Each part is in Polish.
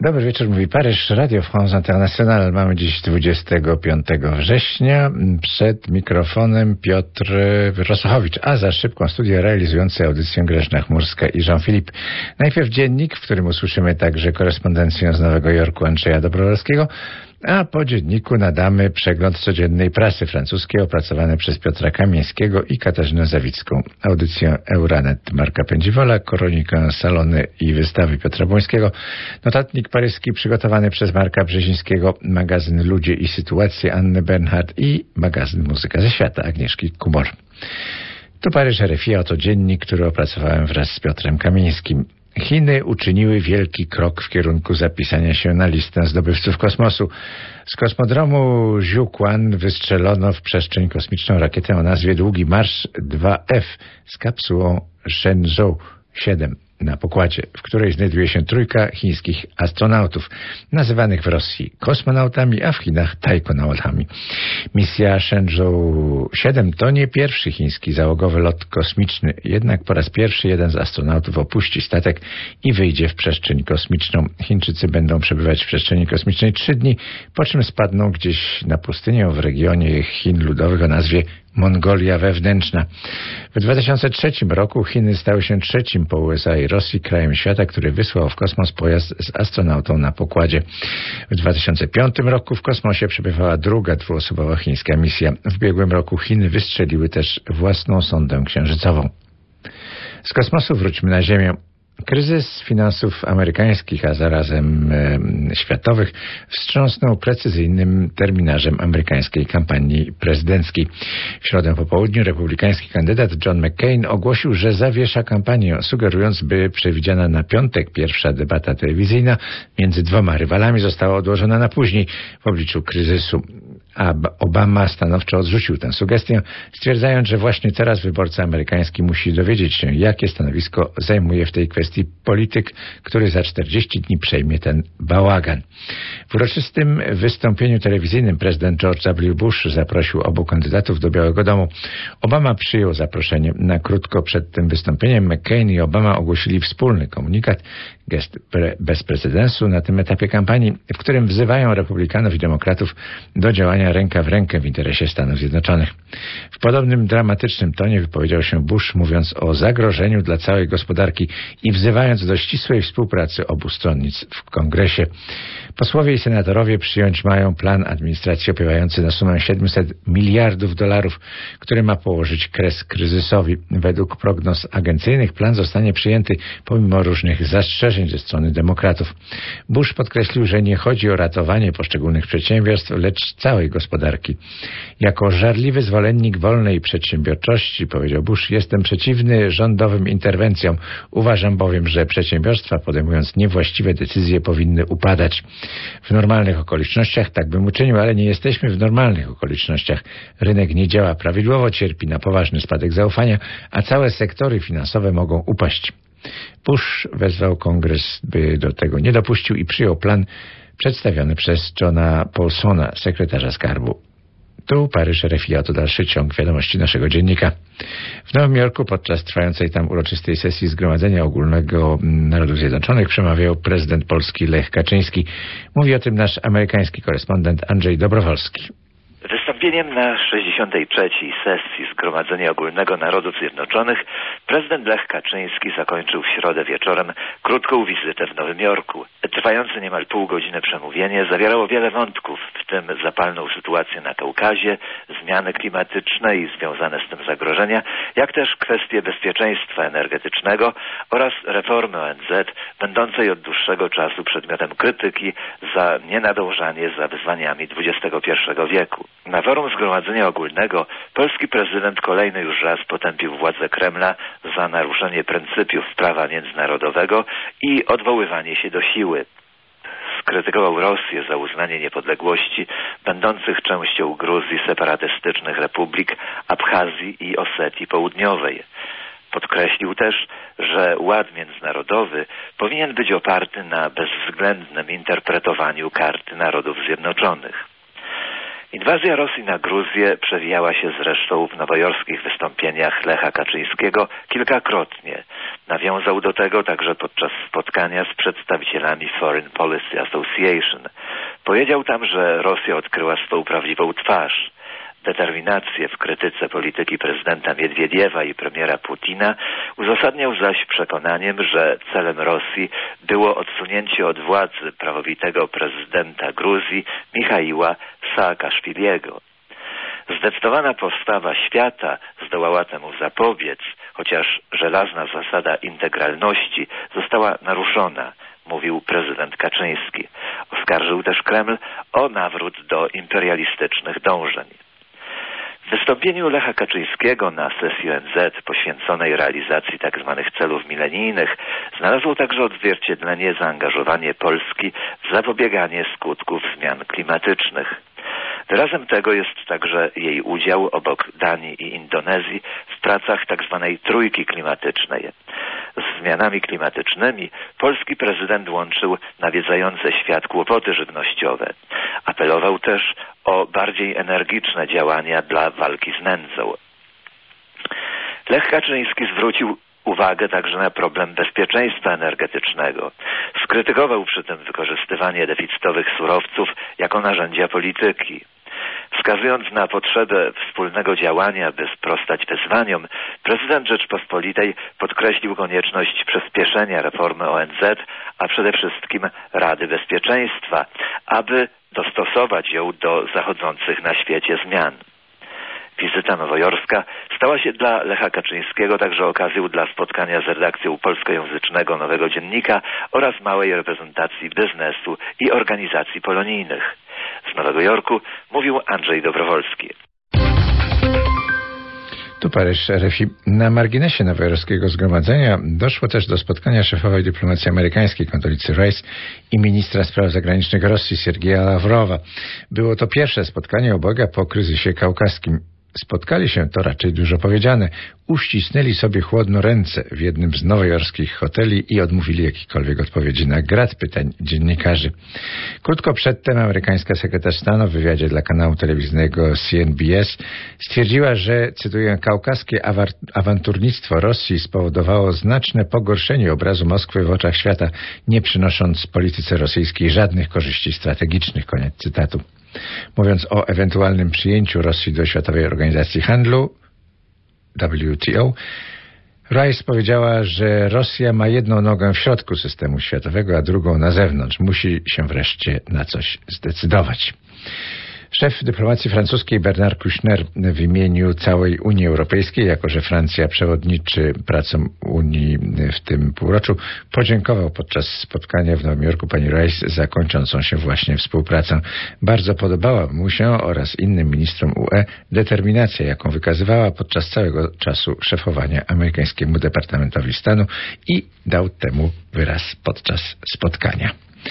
Dobry wieczór, mówi Paryż, Radio France International. Mamy dziś 25 września. Przed mikrofonem Piotr Rosachowicz, a za szybką studię realizujący audycję Grażyna Chmurska i Jean-Philippe. Najpierw dziennik, w którym usłyszymy także korespondencję z Nowego Jorku Andrzeja Dobrowolskiego, a po dzienniku nadamy przegląd codziennej prasy francuskiej opracowany przez Piotra Kamińskiego i Katarzynę Zawicką. Audycję Euranet Marka Pędziwola, kronikę salony i wystawy Piotra Błońskiego, notatnik paryski przygotowany przez Marka Brzezińskiego, magazyn Ludzie i sytuacje Anny Bernhardt i magazyn Muzyka ze świata Agnieszki Kumor. Tu Paryż RFI, oto dziennik, który opracowałem wraz z Piotrem Kamińskim. Chiny uczyniły wielki krok w kierunku zapisania się na listę zdobywców kosmosu. Z kosmodromu Jiuquan wystrzelono w przestrzeń kosmiczną rakietę o nazwie Długi Marsz 2F z kapsułą Shenzhou 7 na pokładzie, w której znajduje się trójka chińskich astronautów, nazywanych w Rosji kosmonautami, a w Chinach tajkonautami. Misja Shenzhou 7 to nie pierwszy chiński załogowy lot kosmiczny, jednak po raz pierwszy jeden z astronautów opuści statek i wyjdzie w przestrzeń kosmiczną. Chińczycy będą przebywać w przestrzeni kosmicznej 3 dni, po czym spadną gdzieś na pustynię w regionie Chin Ludowych o nazwie Mongolia Wewnętrzna. W 2003 roku Chiny stały się trzecim po USA i Rosji krajem świata, który wysłał w kosmos pojazd z astronautą na pokładzie. W 2005 roku w kosmosie przebywała druga dwuosobowa chińska misja. W ubiegłym roku Chiny wystrzeliły też własną sondę księżycową. Z kosmosu wróćmy na Ziemię. Kryzys finansów amerykańskich, a zarazem światowych, wstrząsnął precyzyjnym terminarzem amerykańskiej kampanii prezydenckiej. W środę po południu republikański kandydat John McCain ogłosił, że zawiesza kampanię, sugerując, by przewidziana na piątek pierwsza debata telewizyjna między dwoma rywalami została odłożona na później w obliczu kryzysu. A Obama stanowczo odrzucił tę sugestię, stwierdzając, że właśnie teraz wyborca amerykański musi dowiedzieć się, jakie stanowisko zajmuje w tej kwestii polityk, który za 40 dni przejmie ten bałagan. W uroczystym wystąpieniu telewizyjnym prezydent George W. Bush zaprosił obu kandydatów do Białego Domu. Obama przyjął zaproszenie. Na krótko przed tym wystąpieniem McCain i Obama ogłosili wspólny komunikat, gest bez precedensu na tym etapie kampanii, w którym wzywają republikanów i demokratów do działania ręka w rękę w interesie Stanów Zjednoczonych. W podobnym dramatycznym tonie wypowiedział się Bush, mówiąc o zagrożeniu dla całej gospodarki i wzywając do ścisłej współpracy obu stronnic w Kongresie. Posłowie i senatorowie przyjąć mają plan administracji opiewający na sumę $700 miliardów, który ma położyć kres kryzysowi. Według prognoz agencyjnych plan zostanie przyjęty pomimo różnych zastrzeżeń ze strony demokratów. Bush podkreślił, że nie chodzi o ratowanie poszczególnych przedsiębiorstw, lecz całej gospodarki. Jako żarliwy zwolennik wolnej przedsiębiorczości, powiedział Bush, jestem przeciwny rządowym interwencjom. Uważam bowiem, że przedsiębiorstwa, podejmując niewłaściwe decyzje, powinny upadać. W normalnych okolicznościach tak bym uczynił, ale nie jesteśmy w normalnych okolicznościach. Rynek nie działa prawidłowo, cierpi na poważny spadek zaufania, a całe sektory finansowe mogą upaść. Bush wezwał Kongres, by do tego nie dopuścił i przyjął plan przedstawiony przez Johna Paulsona, sekretarza skarbu. Tu Paryż RFI, a to dalszy ciąg wiadomości naszego dziennika. W Nowym Jorku podczas trwającej tam uroczystej sesji Zgromadzenia Ogólnego Narodów Zjednoczonych przemawiał prezydent Polski Lech Kaczyński. Mówi o tym nasz amerykański korespondent Andrzej Dobrowolski. Wystąpieniem na 63. sesji Zgromadzenia Ogólnego Narodów Zjednoczonych prezydent Lech Kaczyński zakończył w środę wieczorem krótką wizytę w Nowym Jorku. Trwające niemal pół godziny przemówienie zawierało wiele wątków, w tym zapalną sytuację na Kaukazie, zmiany klimatyczne i związane z tym zagrożenia, jak też kwestie bezpieczeństwa energetycznego oraz reformy ONZ, będącej od dłuższego czasu przedmiotem krytyki za nienadążanie za wyzwaniami XXI wieku. Na forum Zgromadzenia Ogólnego polski prezydent kolejny już raz potępił władze Kremla za naruszenie pryncypiów prawa międzynarodowego i odwoływanie się do siły. Skrytykował Rosję za uznanie niepodległości będących częścią Gruzji separatystycznych republik Abchazji i Osetii Południowej. Podkreślił też, że ład międzynarodowy powinien być oparty na bezwzględnym interpretowaniu Karty Narodów Zjednoczonych. Inwazja Rosji na Gruzję przewijała się zresztą w nowojorskich wystąpieniach Lecha Kaczyńskiego kilkakrotnie. Nawiązał do tego także podczas spotkania z przedstawicielami Foreign Policy Association. Powiedział tam, że Rosja odkryła swą prawdziwą twarz. Determinację w krytyce polityki prezydenta Miedwiediewa i premiera Putina uzasadniał zaś przekonaniem, że celem Rosji było odsunięcie od władzy prawowitego prezydenta Gruzji Michaiła Saakaszwiliego. Zdecydowana postawa świata zdołała temu zapobiec, chociaż żelazna zasada integralności została naruszona, mówił prezydent Kaczyński. Oskarżył też Kreml o nawrót do imperialistycznych dążeń. W wystąpieniu Lecha Kaczyńskiego na sesji ONZ poświęconej realizacji tzw. celów milenijnych znalazło także odzwierciedlenie zaangażowanie Polski w zapobieganie skutków zmian klimatycznych. Wyrazem tego jest także jej udział obok Danii i Indonezji w pracach tzw. trójki klimatycznej. Z zmianami klimatycznymi polski prezydent łączył nawiedzające świat kłopoty żywnościowe. Apelował też o bardziej energiczne działania dla walki z nędzą. Lech Kaczyński zwrócił uwagę także na problem bezpieczeństwa energetycznego. Skrytykował przy tym wykorzystywanie deficytowych surowców jako narzędzia polityki. Wskazując na potrzebę wspólnego działania, by sprostać wyzwaniom, prezydent Rzeczpospolitej podkreślił konieczność przyspieszenia reformy ONZ, a przede wszystkim Rady Bezpieczeństwa, aby dostosować ją do zachodzących na świecie zmian. Wizyta nowojorska stała się dla Lecha Kaczyńskiego także okazją dla spotkania z redakcją polskojęzycznego Nowego Dziennika oraz małej reprezentacji biznesu i organizacji polonijnych. Z Nowego Jorku mówił Andrzej Dobrowolski. Tu Paryż, RFI. Na marginesie nowojorskiego zgromadzenia doszło też do spotkania szefowej dyplomacji amerykańskiej Condoleezza Rice i ministra spraw zagranicznych Rosji Sergieja Ławrowa. Było to pierwsze spotkanie oboje po kryzysie kaukaskim. Spotkali się, to raczej dużo powiedziane, uścisnęli sobie chłodno ręce w jednym z nowojorskich hoteli i odmówili jakichkolwiek odpowiedzi na grad pytań dziennikarzy. Krótko przedtem amerykańska sekretarz stanu w wywiadzie dla kanału telewizyjnego CNBS stwierdziła, że, cytuję, kaukaskie awanturnictwo Rosji spowodowało znaczne pogorszenie obrazu Moskwy w oczach świata, nie przynosząc polityce rosyjskiej żadnych korzyści strategicznych. Koniec cytatu. Mówiąc o ewentualnym przyjęciu Rosji do Światowej Organizacji Handlu, WTO, Rice powiedziała, że Rosja ma jedną nogę w środku systemu światowego, a drugą na zewnątrz. Musi się wreszcie na coś zdecydować. Szef dyplomacji francuskiej Bernard Kouchner w imieniu całej Unii Europejskiej, jako że Francja przewodniczy pracom Unii w tym półroczu, podziękował podczas spotkania w Nowym Jorku pani Rice za kończącą się właśnie współpracę. Bardzo podobała mu się oraz innym ministrom UE determinacja, jaką wykazywała podczas całego czasu szefowania amerykańskiemu Departamentowi Stanu i dał temu wyraz podczas spotkania.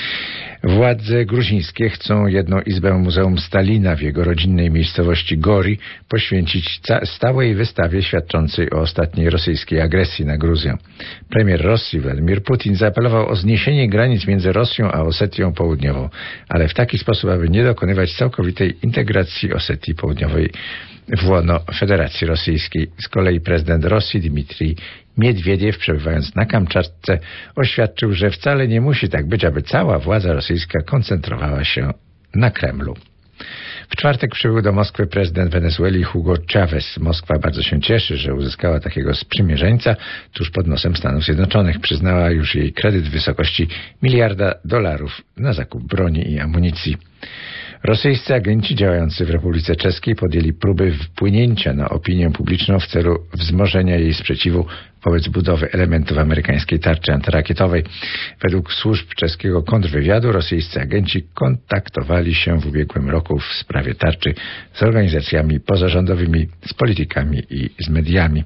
Władze gruzińskie chcą jedną izbę Muzeum Stalina w jego rodzinnej miejscowości Gori poświęcić stałej wystawie świadczącej o ostatniej rosyjskiej agresji na Gruzję. Premier Rosji Władimir Putin zaapelował o zniesienie granic między Rosją a Osetią Południową, ale w taki sposób, aby nie dokonywać całkowitej integracji Osetii Południowej w łono Federacji Rosyjskiej. Z kolei prezydent Rosji Dmitrij Miedwiediew, przebywając na Kamczatce, oświadczył, że wcale nie musi tak być, aby cała władza rosyjska koncentrowała się na Kremlu. W czwartek przybył do Moskwy prezydent Wenezueli Hugo Chávez. Moskwa bardzo się cieszy, że uzyskała takiego sprzymierzeńca tuż pod nosem Stanów Zjednoczonych. Przyznała już jej kredyt w wysokości $1 miliarda na zakup broni i amunicji. Rosyjscy agenci działający w Republice Czeskiej podjęli próby wpłynięcia na opinię publiczną w celu wzmożenia jej sprzeciwu wobec budowy elementów amerykańskiej tarczy antyrakietowej. Według służb czeskiego kontrwywiadu rosyjscy agenci kontaktowali się w ubiegłym roku w sprawie tarczy z organizacjami pozarządowymi, z politykami i z mediami.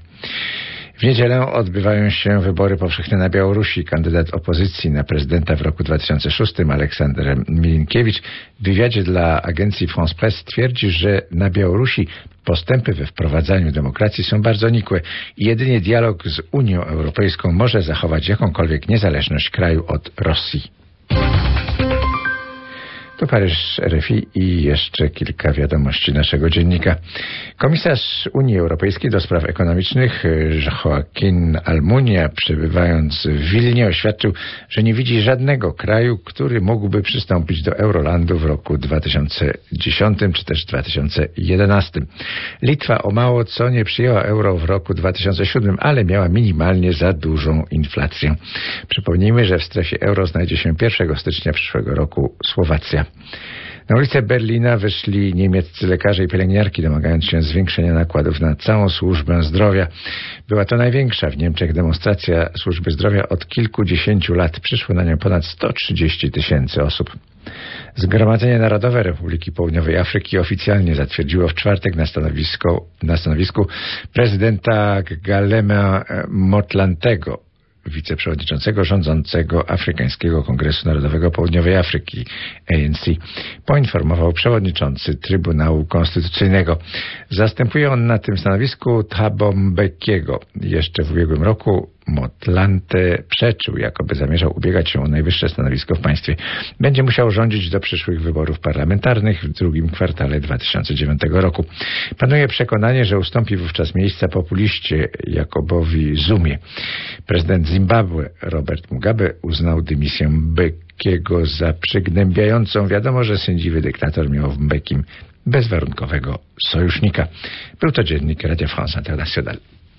W niedzielę odbywają się wybory powszechne na Białorusi. Kandydat opozycji na prezydenta w roku 2006, Aleksander Milinkiewicz, w wywiadzie dla agencji France Presse twierdzi, że na Białorusi postępy we wprowadzaniu demokracji są bardzo nikłe i jedynie dialog z Unią Europejską może zachować jakąkolwiek niezależność kraju od Rosji. To Paryż, RFI i jeszcze kilka wiadomości naszego dziennika. Komisarz Unii Europejskiej do spraw ekonomicznych Joaquín Almunia, przebywając w Wilnie, oświadczył, że nie widzi żadnego kraju, który mógłby przystąpić do Eurolandu w roku 2010 czy też 2011. Litwa o mało co nie przyjęła euro w roku 2007, ale miała minimalnie za dużą inflację. Przypomnijmy, że w strefie euro znajdzie się 1 stycznia przyszłego roku Słowacja. Na ulicę Berlina wyszli niemieccy lekarze i pielęgniarki, domagając się zwiększenia nakładów na całą służbę zdrowia. Była to największa w Niemczech demonstracja służby zdrowia od kilkudziesięciu lat. Przyszło na nią ponad 130 000 osób. Zgromadzenie Narodowe Republiki Południowej Afryki oficjalnie zatwierdziło w czwartek na stanowisku prezydenta Kgalema Motlantego, wiceprzewodniczącego rządzącego Afrykańskiego Kongresu Narodowego Południowej Afryki, ANC, poinformował przewodniczący Trybunału Konstytucyjnego. Zastępuje on na tym stanowisku Thabo Mbekiego. Jeszcze w ubiegłym roku Motlanthe przeczył, jakoby zamierzał ubiegać się o najwyższe stanowisko w państwie. Będzie musiał rządzić do przyszłych wyborów parlamentarnych w drugim kwartale 2009 roku. Panuje przekonanie, że ustąpi wówczas miejsca populiście Jacobowi Zumie. Prezydent Zimbabwe Robert Mugabe uznał dymisję Mbekiego za przygnębiającą. Wiadomo, że sędziwy dyktator miał w Mbekim bezwarunkowego sojusznika. Był to dziennik Radio France International.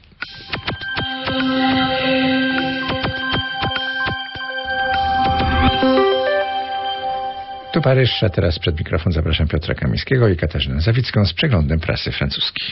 Tu Paryż, a teraz przed mikrofon zapraszam Piotra Kamińskiego i Katarzynę Zawicką z przeglądem prasy francuskiej.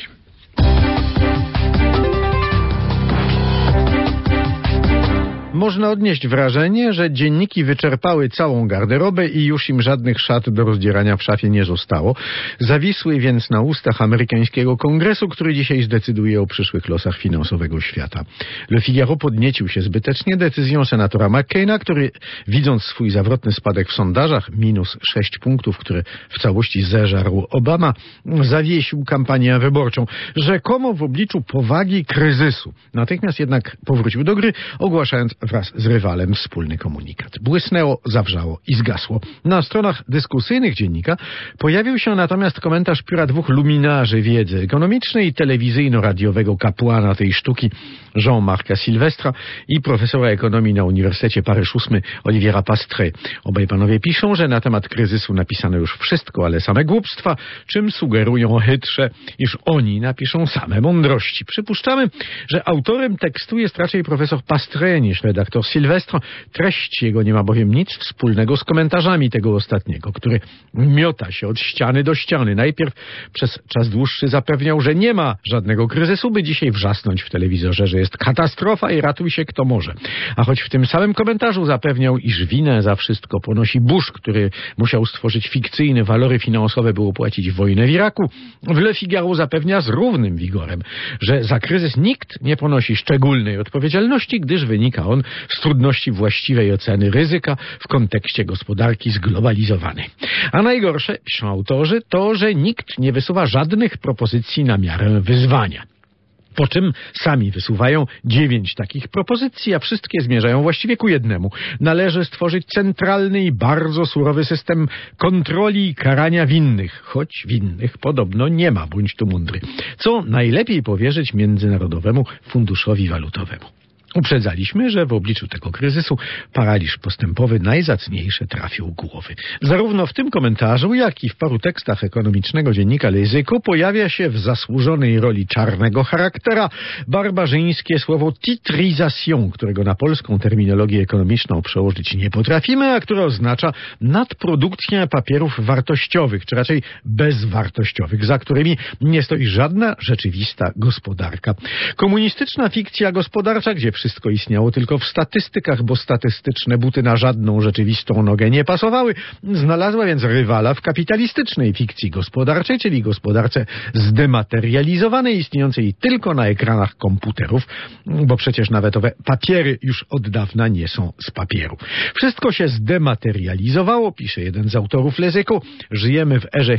Można odnieść wrażenie, że dzienniki wyczerpały całą garderobę i już im żadnych szat do rozdzierania w szafie nie zostało. Zawisły więc na ustach amerykańskiego kongresu, który dzisiaj zdecyduje o przyszłych losach finansowego świata. Le Figaro podniecił się zbytecznie decyzją senatora McCaina, który, widząc swój zawrotny spadek w sondażach, minus 6 punktów, które w całości zeżarł Obama, zawiesił kampanię wyborczą, rzekomo w obliczu powagi kryzysu. Natychmiast jednak powrócił do gry, ogłaszając wraz z rywalem wspólny komunikat. Błysnęło, zawrzało i zgasło. Na stronach dyskusyjnych dziennika pojawił się natomiast komentarz pióra dwóch luminarzy wiedzy ekonomicznej i telewizyjno-radiowego kapłana tej sztuki, Jean-Marca Silvestra, i profesora ekonomii na Uniwersytecie Paryż VIII Oliviera Pastré. Obaj panowie piszą, że na temat kryzysu napisano już wszystko, ale same głupstwa, czym sugerują chytrze, iż oni napiszą same mądrości. Przypuszczamy, że autorem tekstu jest raczej profesor Pastré niż redaktor Silvestre. Treść jego nie ma bowiem nic wspólnego z komentarzami tego ostatniego, który miota się od ściany do ściany. Najpierw przez czas dłuższy zapewniał, że nie ma żadnego kryzysu, by dzisiaj wrzasnąć w telewizorze, że jest katastrofa i ratuj się kto może. A choć w tym samym komentarzu zapewniał, iż winę za wszystko ponosi Bush, który musiał stworzyć fikcyjne walory finansowe, by opłacić wojnę w Iraku, w Le Figaro zapewnia z równym wigorem, że za kryzys nikt nie ponosi szczególnej odpowiedzialności, gdyż wynika on z trudności właściwej oceny ryzyka w kontekście gospodarki zglobalizowanej. A najgorsze, piszą autorzy, to, że nikt nie wysuwa żadnych propozycji na miarę wyzwania. Po czym sami wysuwają 9 takich propozycji, a wszystkie zmierzają właściwie ku jednemu. Należy stworzyć centralny i bardzo surowy system kontroli i karania winnych, choć winnych podobno nie ma, bądź tu mądry. Co najlepiej powierzyć Międzynarodowemu Funduszowi Walutowemu. Uprzedzaliśmy, że w obliczu tego kryzysu paraliż postępowy najzacniejsze trafił głowy. Zarówno w tym komentarzu, jak i w paru tekstach ekonomicznego dziennika Les Echos pojawia się w zasłużonej roli czarnego charaktera barbarzyńskie słowo titrisation, którego na polską terminologię ekonomiczną przełożyć nie potrafimy, a które oznacza nadprodukcję papierów wartościowych, czy raczej bezwartościowych, za którymi nie stoi żadna rzeczywista gospodarka. Komunistyczna fikcja gospodarcza, gdzie wszystko istniało tylko w statystykach, bo statystyczne buty na żadną rzeczywistą nogę nie pasowały, znalazła więc rywala w kapitalistycznej fikcji gospodarczej, czyli gospodarce zdematerializowanej, istniejącej tylko na ekranach komputerów, bo przecież nawet owe papiery już od dawna nie są z papieru. Wszystko się zdematerializowało, pisze jeden z autorów Les Echos. Żyjemy w erze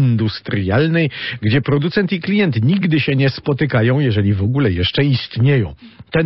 hyperindustrialnej, gdzie producent i klient nigdy się nie spotykają, jeżeli w ogóle jeszcze istnieją. Ten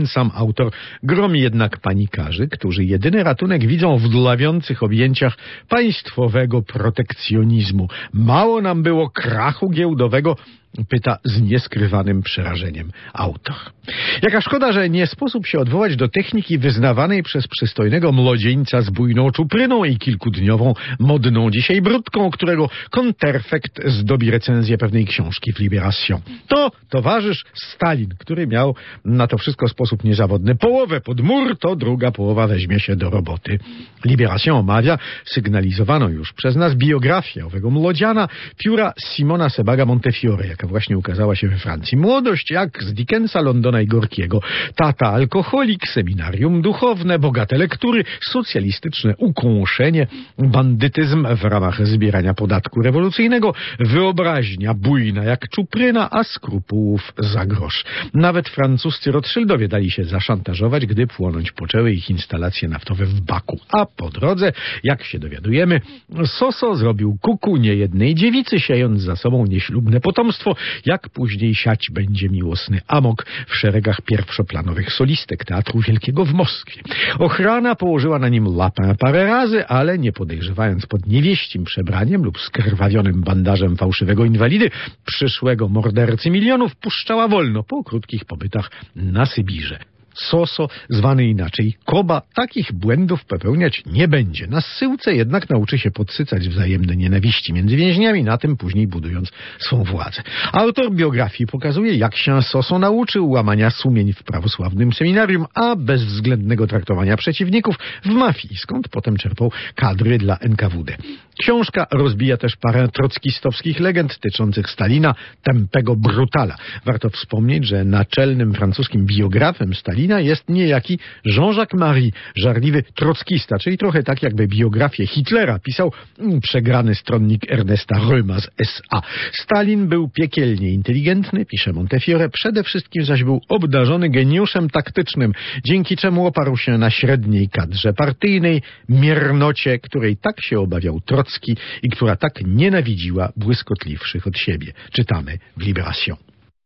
ten sam autor gromi jednak panikarzy, którzy jedyny ratunek widzą w dławiących objęciach państwowego protekcjonizmu. Mało nam było krachu giełdowego, pyta z nieskrywanym przerażeniem autor. Jaka szkoda, że nie sposób się odwołać do techniki wyznawanej przez przystojnego młodzieńca z bujną czupryną i kilkudniową, modną dzisiaj brudką, którego konterfekt zdobi recenzję pewnej książki w Libération. To towarzysz Stalin, który miał na to wszystko sposób niezawodny. Połowę pod mur, to druga połowa weźmie się do roboty. Libération omawia sygnalizowaną już przez nas biografię owego młodziana pióra Simona Sebaga Montefiore, jaka właśnie ukazała się we Francji. Młodość jak z Dickensa, Londona i Gorkiego. Tata alkoholik, seminarium duchowne, bogate lektury, socjalistyczne ukąszenie, bandytyzm w ramach zbierania podatku rewolucyjnego, wyobraźnia bujna jak czupryna, a skrupułów za grosz. Nawet francuscy Rothschildowie dali się zaszantażować, gdy płonąć poczęły ich instalacje naftowe w Baku. A po drodze, jak się dowiadujemy, Soso zrobił kuku niejednej dziewicy, siejąc za sobą nieślubne potomstwo, jak później siać będzie miłosny amok w szeregach pierwszoplanowych solistek Teatru Wielkiego w Moskwie. Ochrana położyła na nim lapę parę razy, ale nie podejrzewając pod niewieścim przebraniem lub skrwawionym bandażem fałszywego inwalidy, przyszłego mordercy milionów puszczała wolno po krótkich pobytach na Sybirze. Soso, zwany inaczej Koba, takich błędów popełniać nie będzie. Na zsyłce jednak nauczy się podsycać wzajemne nienawiści między więźniami, na tym później budując swą władzę. Autor biografii pokazuje, jak się Soso nauczył łamania sumień w prawosławnym seminarium, a bezwzględnego traktowania przeciwników w mafii, skąd potem czerpał kadry dla NKWD. Książka rozbija też parę trockistowskich legend tyczących Stalina, tępego brutala. Warto wspomnieć, że naczelnym francuskim biografem Stalina jest niejaki Jean-Jacques Marie, żarliwy trockista, czyli trochę tak jakby biografię Hitlera pisał przegrany stronnik Ernesta Röma z SA. Stalin był piekielnie inteligentny, pisze Montefiore, przede wszystkim zaś był obdarzony geniuszem taktycznym, dzięki czemu oparł się na średniej kadrze partyjnej, miernocie, której tak się obawiał Trocki i która tak nienawidziła błyskotliwszych od siebie. Czytamy w Libération.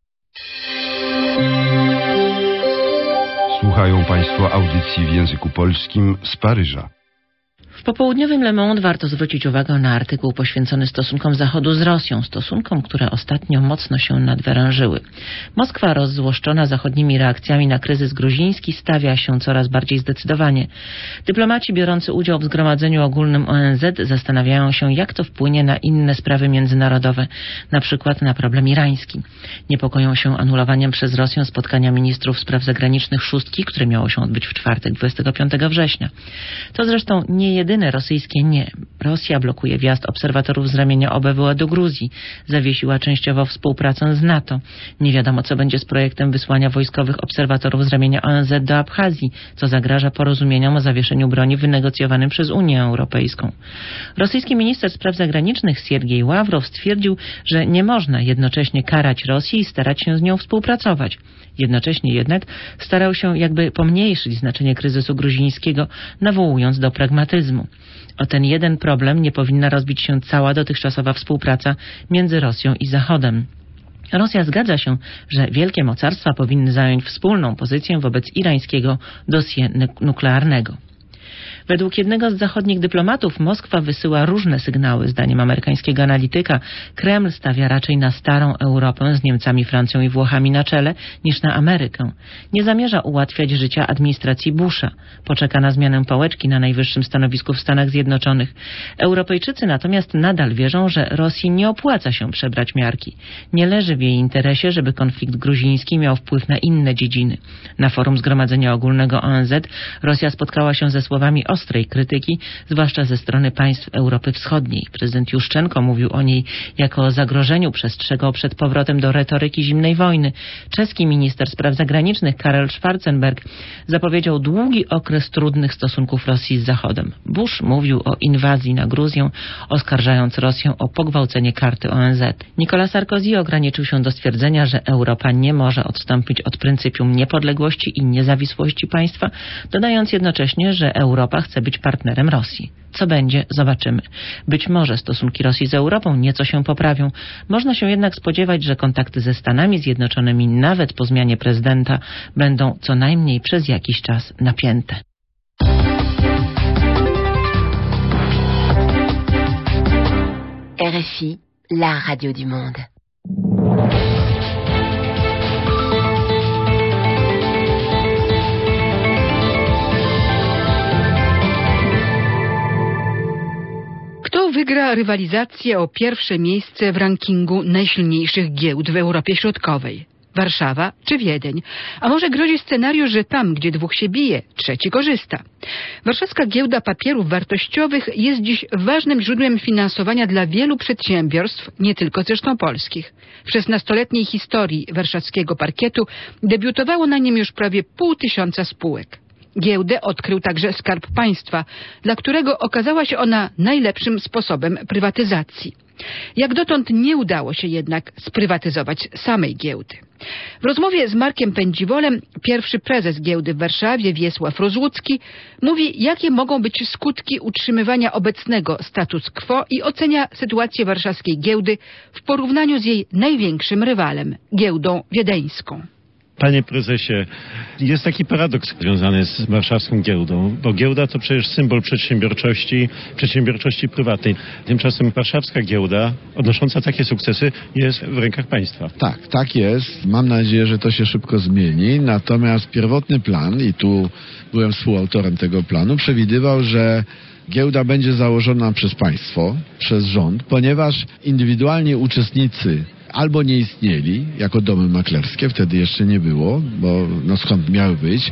Słuchają Państwo audycji w języku polskim z Paryża. W popołudniowym Le Monde warto zwrócić uwagę na artykuł poświęcony stosunkom Zachodu z Rosją, stosunkom, które ostatnio mocno się nadwyrężyły. Moskwa, rozzłoszczona zachodnimi reakcjami na kryzys gruziński, stawia się coraz bardziej zdecydowanie. Dyplomaci biorący udział w Zgromadzeniu Ogólnym ONZ zastanawiają się, jak to wpłynie na inne sprawy międzynarodowe, na przykład na problem irański. Niepokoją się anulowaniem przez Rosję spotkania ministrów spraw zagranicznych szóstki, które miało się odbyć w czwartek, 25 września. To zresztą nie jedyne rosyjskie nie. Rosja blokuje wjazd obserwatorów z ramienia OBWE do Gruzji. Zawiesiła częściowo współpracę z NATO. Nie wiadomo, co będzie z projektem wysłania wojskowych obserwatorów z ramienia ONZ do Abchazji, co zagraża porozumieniom o zawieszeniu broni wynegocjowanym przez Unię Europejską. Rosyjski minister spraw zagranicznych Siergiej Ławrow stwierdził, że nie można jednocześnie karać Rosji i starać się z nią współpracować. Jednocześnie jednak starał się jakby pomniejszyć znaczenie kryzysu gruzińskiego, nawołując do pragmatyzmu. O ten jeden problem nie powinna rozbić się cała dotychczasowa współpraca między Rosją i Zachodem. Rosja zgadza się, że wielkie mocarstwa powinny zająć wspólną pozycję wobec irańskiego dossier nuklearnego. Według jednego z zachodnich dyplomatów Moskwa wysyła różne sygnały. Zdaniem amerykańskiego analityka Kreml stawia raczej na starą Europę z Niemcami, Francją i Włochami na czele niż na Amerykę. Nie zamierza ułatwiać życia administracji Busha. Poczeka na zmianę pałeczki na najwyższym stanowisku w Stanach Zjednoczonych. Europejczycy natomiast nadal wierzą, że Rosji nie opłaca się przebrać miarki. Nie leży w jej interesie, żeby konflikt gruziński miał wpływ na inne dziedziny. Na forum Zgromadzenia Ogólnego ONZ Rosja spotkała się ze słowami ostrej krytyki, zwłaszcza ze strony państw Europy Wschodniej. Prezydent Juszczenko mówił o niej jako o zagrożeniu, przestrzegał przed powrotem do retoryki zimnej wojny. Czeski minister spraw zagranicznych Karel Schwarzenberg zapowiedział długi okres trudnych stosunków Rosji z Zachodem. Bush mówił o inwazji na Gruzję, oskarżając Rosję o pogwałcenie karty ONZ. Nicolas Sarkozy ograniczył się do stwierdzenia, że Europa nie może odstąpić od pryncypium niepodległości i niezawisłości państwa, dodając jednocześnie, że Europa chce chce być partnerem Rosji. Co będzie, zobaczymy. Być może stosunki Rosji z Europą nieco się poprawią. Można się jednak spodziewać, że kontakty ze Stanami Zjednoczonymi nawet po zmianie prezydenta będą co najmniej przez jakiś czas napięte. RFI, la radio du monde. Kto wygra rywalizację o pierwsze miejsce w rankingu najsilniejszych giełd w Europie Środkowej? Warszawa czy Wiedeń? A może grozi scenariusz, że tam, gdzie dwóch się bije, trzeci korzysta? Warszawska Giełda Papierów Wartościowych jest dziś ważnym źródłem finansowania dla wielu przedsiębiorstw, nie tylko zresztą polskich. W 16-letniej historii warszawskiego parkietu debiutowało na nim już prawie 500 spółek. Giełdę odkrył także Skarb Państwa, dla którego okazała się ona najlepszym sposobem prywatyzacji. Jak dotąd nie udało się jednak sprywatyzować samej giełdy. W rozmowie z Markiem Pędziwolem pierwszy prezes giełdy w Warszawie, Wiesław Rozłucki, mówi, jakie mogą być skutki utrzymywania obecnego status quo i ocenia sytuację warszawskiej giełdy w porównaniu z jej największym rywalem, giełdą wiedeńską. Panie prezesie, jest taki paradoks związany z warszawską giełdą, bo giełda to przecież symbol przedsiębiorczości prywatnej. Tymczasem warszawska giełda, odnosząca takie sukcesy, jest w rękach państwa. Tak jest. Mam nadzieję, że to się szybko zmieni. Natomiast pierwotny plan, i tu byłem współautorem tego planu, przewidywał, że giełda będzie założona przez państwo, przez rząd, ponieważ indywidualni uczestnicy albo nie istnieli jako domy maklerskie, wtedy jeszcze nie było, bo skąd miały być,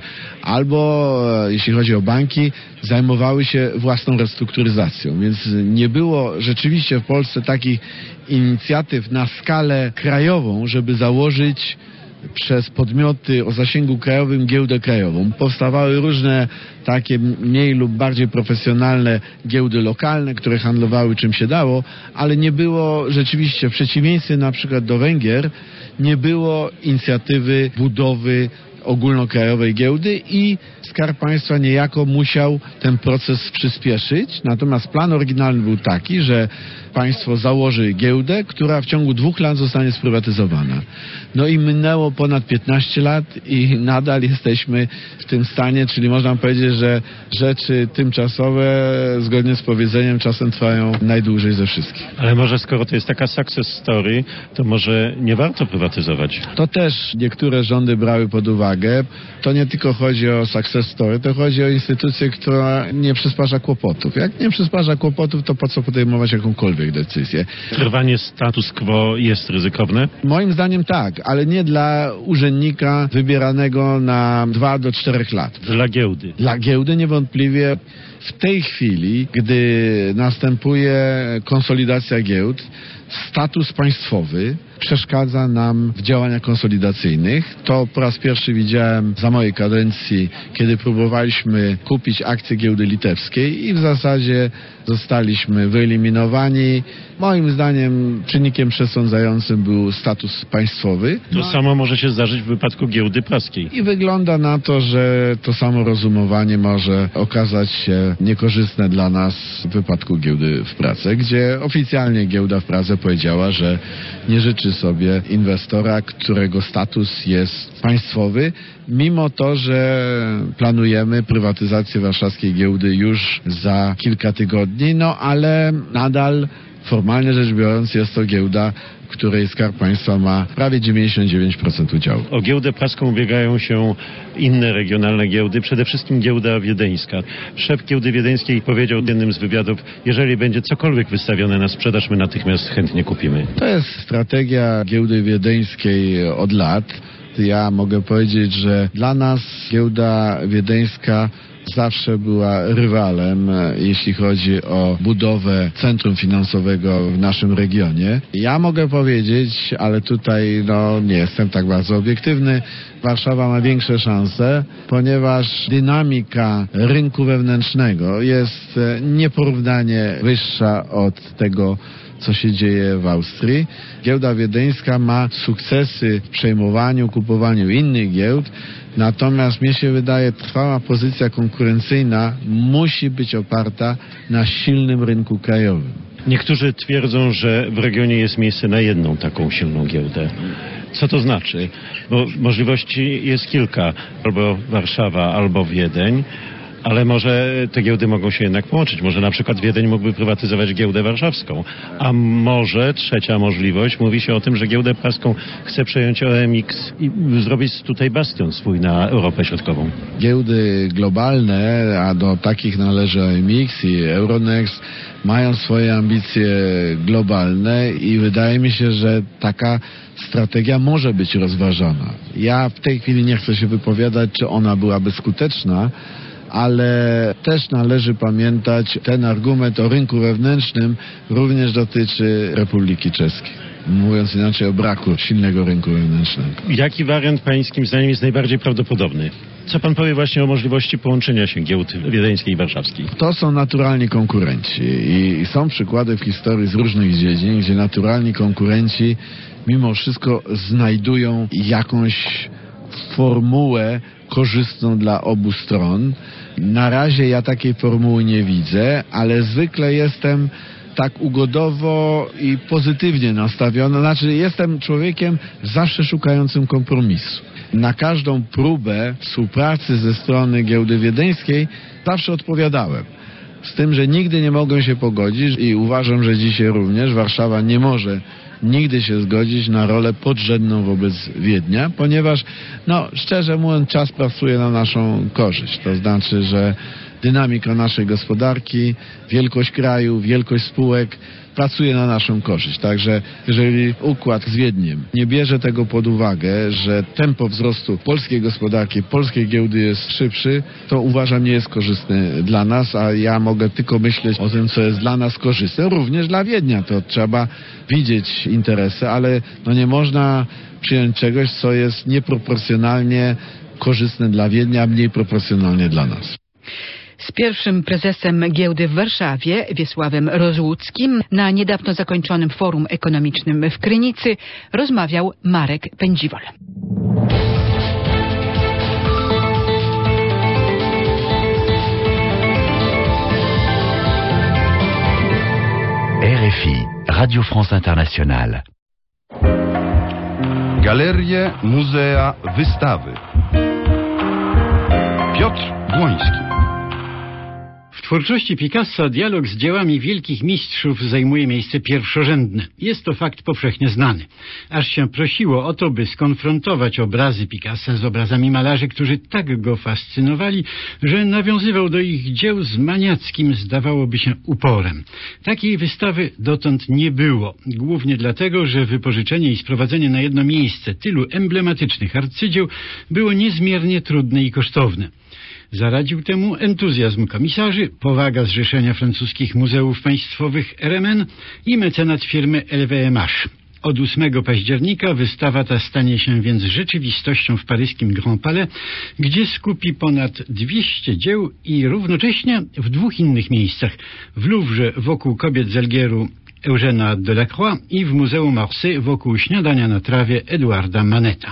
albo jeśli chodzi o banki, zajmowały się własną restrukturyzacją, więc nie było rzeczywiście w Polsce takich inicjatyw na skalę krajową, żeby założyć przez podmioty o zasięgu krajowym giełdę krajową. Powstawały różne takie mniej lub bardziej profesjonalne giełdy lokalne, które handlowały czym się dało, ale nie było rzeczywiście, w przeciwieństwie na przykład do Węgier, nie było inicjatywy budowy ogólnokrajowej giełdy i Skarb Państwa niejako musiał ten proces przyspieszyć. Natomiast plan oryginalny był taki, że państwo założy giełdę, która w ciągu 2 lat zostanie sprywatyzowana. No i minęło ponad 15 lat i nadal jesteśmy w tym stanie, czyli można powiedzieć, że rzeczy tymczasowe, zgodnie z powiedzeniem, czasem trwają najdłużej ze wszystkich. Ale może skoro to jest taka success story, to może nie warto prywatyzować? To też niektóre rządy brały pod uwagę. To nie tylko chodzi o success story, to chodzi o instytucję, która nie przysparza kłopotów. Jak nie przysparza kłopotów, to po co podejmować jakąkolwiek decyzję? Trwanie status quo jest ryzykowne? Moim zdaniem tak, ale nie dla urzędnika wybieranego na 2 do 4 lat. Dla giełdy? Dla giełdy niewątpliwie. W tej chwili, gdy następuje konsolidacja giełd, status państwowy przeszkadza nam w działaniach konsolidacyjnych. To po raz pierwszy widziałem za mojej kadencji, kiedy próbowaliśmy kupić akcje giełdy litewskiej i w zasadzie zostaliśmy wyeliminowani. Moim zdaniem czynnikiem przesądzającym był status państwowy. To samo może się zdarzyć w wypadku giełdy praskiej. I wygląda na to, że to samo rozumowanie może okazać się niekorzystne dla nas w wypadku giełdy w Pradze, gdzie oficjalnie giełda w Pradze powiedziała, że nie życzy sobie inwestora, którego status jest państwowy, mimo to, że planujemy prywatyzację warszawskiej giełdy już za kilka tygodni, ale nadal formalnie rzecz biorąc jest to giełda, w której Skarb Państwa ma prawie 99% udziału. O giełdę praską ubiegają się inne regionalne giełdy, przede wszystkim giełda wiedeńska. Szef giełdy wiedeńskiej powiedział w jednym z wywiadów, jeżeli będzie cokolwiek wystawione na sprzedaż, my natychmiast chętnie kupimy. To jest strategia giełdy wiedeńskiej od lat. Ja mogę powiedzieć, że dla nas giełda wiedeńska zawsze była rywalem, jeśli chodzi o budowę centrum finansowego w naszym regionie. Ja mogę powiedzieć, ale tutaj nie jestem tak bardzo obiektywny, Warszawa ma większe szanse, ponieważ dynamika rynku wewnętrznego jest nieporównanie wyższa od tego, co się dzieje w Austrii. Giełda wiedeńska ma sukcesy w przejmowaniu, kupowaniu innych giełd, Natomiast mnie się wydaje, trwała pozycja konkurencyjna musi być oparta na silnym rynku krajowym. Niektórzy twierdzą, że w regionie jest miejsce na jedną taką silną giełdę. Co to znaczy? Bo możliwości jest kilka. Albo Warszawa, albo Wiedeń. Ale może te giełdy mogą się jednak połączyć. Może na przykład Wiedeń mógłby prywatyzować giełdę warszawską. A może trzecia możliwość, mówi się o tym, że giełdę praską chce przejąć OMX i zrobić tutaj bastion swój na Europę Środkową. Giełdy globalne, a do takich należy OMX i Euronext, mają swoje ambicje globalne i wydaje mi się, że taka strategia może być rozważana. Ja w tej chwili nie chcę się wypowiadać, czy ona byłaby skuteczna, ale też należy pamiętać, ten argument o rynku wewnętrznym również dotyczy Republiki Czeskiej. Mówiąc inaczej, o braku silnego rynku wewnętrznego. Jaki wariant pańskim zdaniem jest najbardziej prawdopodobny? Co pan powie właśnie o możliwości połączenia się giełd wiedeńskiej i warszawskiej? To są naturalni konkurenci i są przykłady w historii z różnych dziedzin, gdzie naturalni konkurenci mimo wszystko znajdują jakąś formułę korzystną dla obu stron. Na razie ja takiej formuły nie widzę, ale zwykle jestem tak ugodowo i pozytywnie nastawiony. Znaczy jestem człowiekiem zawsze szukającym kompromisu. Na każdą próbę współpracy ze strony giełdy wiedeńskiej zawsze odpowiadałem. Z tym, że nigdy nie mogłem się pogodzić i uważam, że dzisiaj również Warszawa nie może nigdy się zgodzić na rolę podrzędną wobec Wiednia, ponieważ, szczerze mówiąc, czas pracuje na naszą korzyść. To znaczy, że dynamika naszej gospodarki, wielkość kraju, wielkość spółek pracuje na naszą korzyść. Także jeżeli układ z Wiedniem nie bierze tego pod uwagę, że tempo wzrostu polskiej gospodarki, polskiej giełdy jest szybszy, to uważam nie jest korzystny dla nas, a ja mogę tylko myśleć o tym, co jest dla nas korzystne, również dla Wiednia. To trzeba widzieć interesy, ale nie można przyjąć czegoś, co jest nieproporcjonalnie korzystne dla Wiednia, a mniej proporcjonalnie dla nas. Z pierwszym prezesem giełdy w Warszawie, Wiesławem Rozłuckim, na niedawno zakończonym forum ekonomicznym w Krynicy rozmawiał Marek Pędziwol. RFI, Radio France Internationale. Galerie, muzea, wystawy. Piotr Błoński. W twórczości Picassa dialog z dziełami wielkich mistrzów zajmuje miejsce pierwszorzędne. Jest to fakt powszechnie znany. Aż się prosiło o to, by skonfrontować obrazy Picassa z obrazami malarzy, którzy tak go fascynowali, że nawiązywał do ich dzieł z maniackim, zdawałoby się, uporem. Takiej wystawy dotąd nie było. Głównie dlatego, że wypożyczenie i sprowadzenie na jedno miejsce tylu emblematycznych arcydzieł było niezmiernie trudne i kosztowne. Zaradził temu entuzjazm komisarzy, powaga Zrzeszenia Francuskich Muzeów Państwowych RMN i mecenat firmy LVMH. Od 8 października wystawa ta stanie się więc rzeczywistością w paryskim Grand Palais, gdzie skupi ponad 200 dzieł i równocześnie w dwóch innych miejscach. W Louvre wokół kobiet z Algieru Eugèna Delacroix i w Muzeum Orsay wokół śniadania na trawie Edouarda Maneta.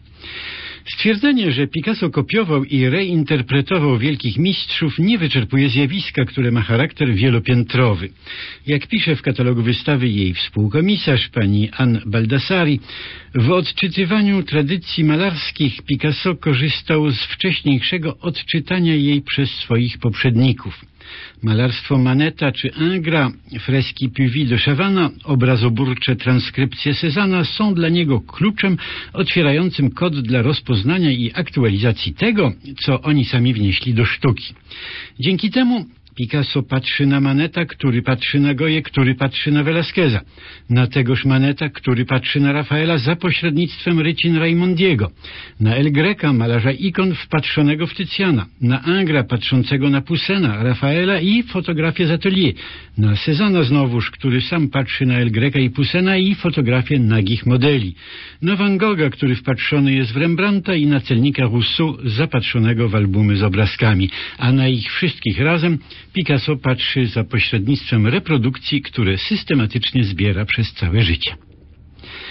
Stwierdzenie, że Picasso kopiował i reinterpretował wielkich mistrzów, nie wyczerpuje zjawiska, które ma charakter wielopiętrowy. Jak pisze w katalogu wystawy jej współkomisarz, pani Anne Baldassari, w odczytywaniu tradycji malarskich Picasso korzystał z wcześniejszego odczytania jej przez swoich poprzedników. Malarstwo Maneta czy Ingres, freski Puvis de Chavannes, obrazoburcze transkrypcje Cézanna są dla niego kluczem otwierającym kod dla rozpoznania i aktualizacji tego, co oni sami wnieśli do sztuki. Dzięki temu Picasso patrzy na Maneta, który patrzy na Goję, który patrzy na Velasqueza, na tegoż Maneta, który patrzy na Rafaela za pośrednictwem rycin Raimondiego, na El Greca, malarza ikon wpatrzonego w Tycjana, na Ingres patrzącego na Poussena, Rafaela i fotografię z atelier, na Cézanna znowuż, który sam patrzy na El Greca i Poussena i fotografię nagich modeli, na Van Gogha, który wpatrzony jest w Rembrandta i na celnika Rousseau zapatrzonego w albumy z obrazkami, a na ich wszystkich razem Picasso patrzy za pośrednictwem reprodukcji, które systematycznie zbiera przez całe życie.